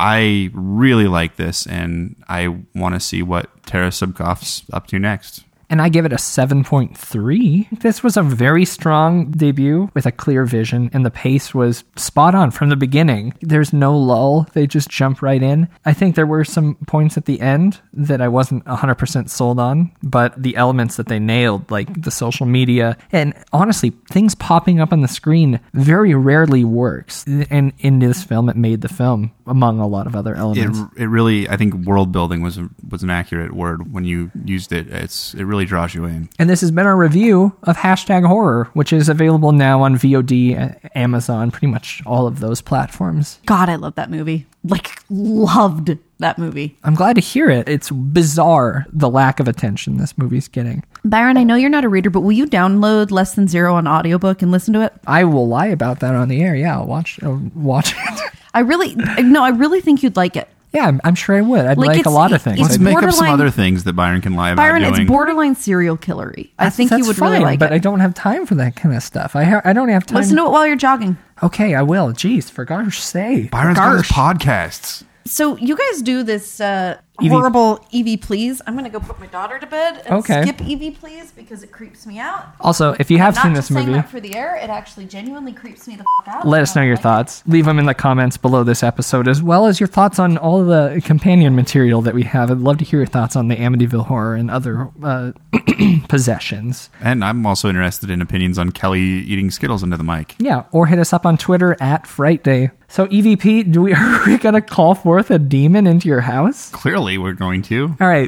I really like this, and I want to see what Tara Subkoff's up to next. And I give it a seven point three. This was a very strong debut with a clear vision, and the pace was spot on from the beginning. There's no lull. They just jump right in. I think there were some points at the end that I wasn't one hundred percent sold on, but the elements that they nailed, like the social media, and honestly, things popping up on the screen very rarely works. And in this film, it made the film, among a lot of other It, elements. it really, I think world building was a, was an accurate word when you used it. It's it really draws you in. And this has been our review of Hashtag Horror, which is available now on V O D, Amazon, pretty much all of those platforms. God, I love that movie. Like, loved that movie. I'm glad to hear it. It's bizarre, the lack of attention this movie's getting. Byron, I know you're not a reader, but will you download Less Than Zero on audiobook and listen to it? I will lie about that on the air. Yeah, I'll watch, I'll watch it. I really, no, I really think you'd like it. Yeah, I'm, I'm sure I would. I'd Like, like, a it's- lot of things. it's Let's make up some borderline- other things that Byron can lie about Byron, doing. it's borderline serial killery. I That's- think you that's would fine, really like but it. I don't have time for that kind of stuff. I ha- I don't have time. Listen to it while you're jogging. Okay, I will. Jeez, for gosh sake. Byron's got his podcasts. So you guys do this uh, Evie. horrible Evie Please. I'm going to go put my daughter to bed and Okay. skip Evie Please because it creeps me out. Also, if you have I'm seen not this just saying movie, that for the air. It actually genuinely creeps me the f- out. let us know your thoughts. Leave them in the comments below this episode, as well as your thoughts on all the companion material that we have. I'd love to hear your thoughts on the Amityville Horror and other uh, possessions. And I'm also interested in opinions on Kelly eating Skittles into the mic. Yeah, or hit us up on Twitter at Fright Day. So E V P, do we are we gonna call forth a demon into your house? Clearly, we're going to. All right.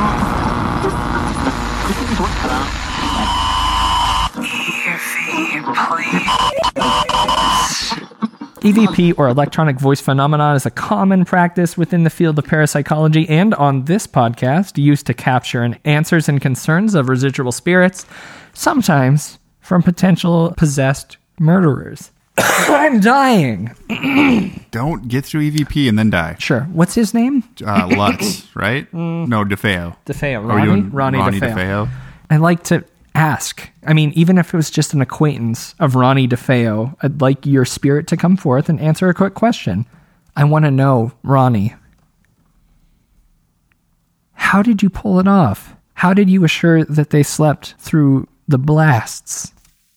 E V P, or electronic voice phenomenon, is a common practice within the field of parapsychology and on this podcast used to capture an answers and concerns of residual spirits, sometimes from potential possessed murderers. I'm dying. Don't get through E V P and then die. Sure. What's his name? Uh, Lutz, right? No, DeFeo. DeFeo. Are we Ronnie? doing Ronnie, Ronnie DeFeo. DeFeo? I'd like to ask. I mean, even if it was just an acquaintance of Ronnie DeFeo, I'd like your spirit to come forth and answer a quick question. I want to know, Ronnie, how did you pull it off? How did you assure that they slept through the blasts?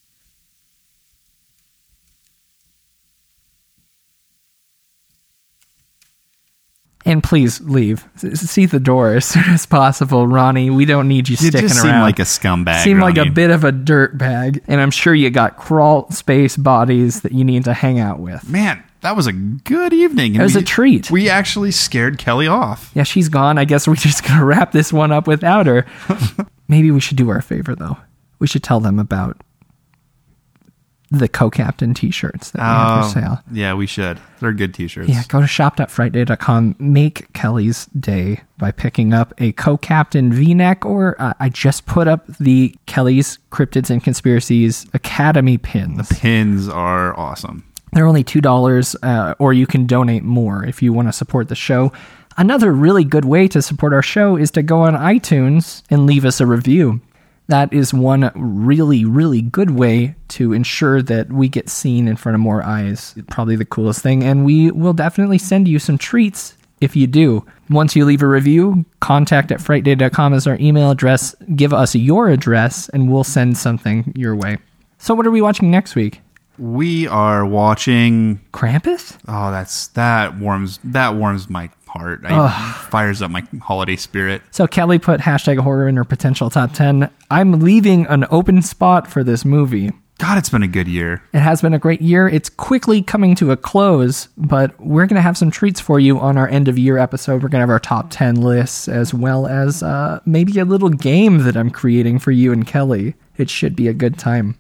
And please leave. S- See the door as soon as possible, Ronnie. We don't need you You sticking just around. seem like a scumbag, Seem like a Ronnie. bit of a dirt bag. And I'm sure you got crawl space bodies that you need to hang out with. Man, that was a good evening. It was we, a treat. We actually scared Kelly off. Yeah, she's gone. I guess we're just going to wrap this one up without her. Maybe we should do her a favor, though. We should tell them about the co-captain t-shirts that we have for sale. Yeah, we should. They're good t-shirts. Yeah, go to shop dot fright day dot com. Make Kelly's day by picking up a co-captain V-neck, or uh, I just put up the Kelly's Cryptids and Conspiracies Academy pins. The pins are awesome. They're only two dollars, uh, or you can donate more if you want to support the show. Another really good way to support our show is to go on iTunes and leave us a review. That is one really, really good way to ensure that we get seen in front of more eyes. Probably the coolest thing. And we will definitely send you some treats if you do. Once you leave a review, contact at fright day dot com is our email address. Give us your address and we'll send something your way. So what are we watching next week? We are watching Krampus? Oh, that's that warms that warms my heart. It fires up my holiday spirit. So Kelly put hashtag horror in her potential top ten. I'm leaving an open spot for this movie. God, it's been a good year. It has been a great year. It's quickly coming to a close, but we're going to have some treats for you on our end of year episode. We're going to have our top ten lists, as well as uh, maybe a little game that I'm creating for you and Kelly. It should be a good time.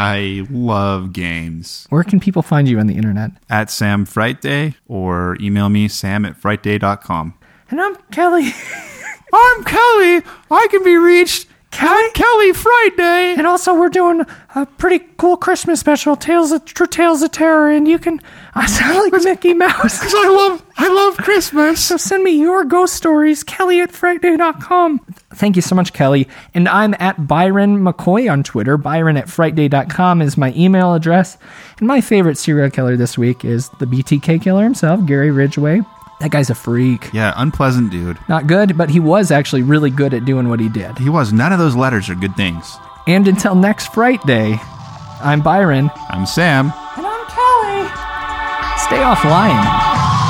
I love games. Where can people find you on the internet? At Sam Frightday, or email me, sam at fright day dot com. And I'm Kelly. I'm Kelly. I can be reached Kelly? Kelly Friday. And also we're doing a pretty cool Christmas special, Tales of Tales of Terror, and you can I sound like Mickey Mouse. Because I love I love Christmas. So send me your ghost stories, Kelly at fright day dot com. Thank you so much, Kelly. And I'm at Byron McCoy on Twitter. Byron at fright day dot com is my email address. And my favorite serial killer this week is the B T K killer himself, Gary Ridgway. That guy's a freak. Yeah, unpleasant dude. Not good, but he was actually really good at doing what he did. He was. None of those letters are good things. And until next Fright Day, I'm Byron. I'm Sam. And I'm Kelly. Stay offline.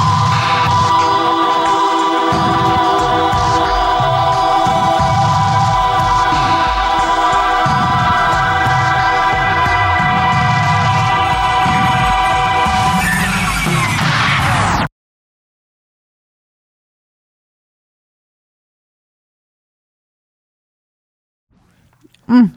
Mm.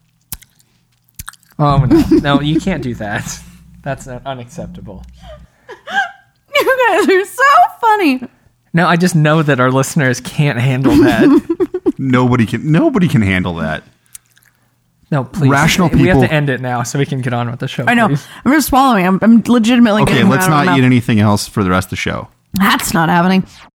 Oh, no. No, you can't do that. That's unacceptable. You guys are so funny. No, I just know that our listeners can't handle that. Nobody can Nobody can handle that. No, please. Rational we people. have to end it now so we can get on with the show. I know. Please. I'm just swallowing. I'm, I'm legitimately Okay, getting let's out of my not mouth. eat anything else for the rest of the show. That's not happening.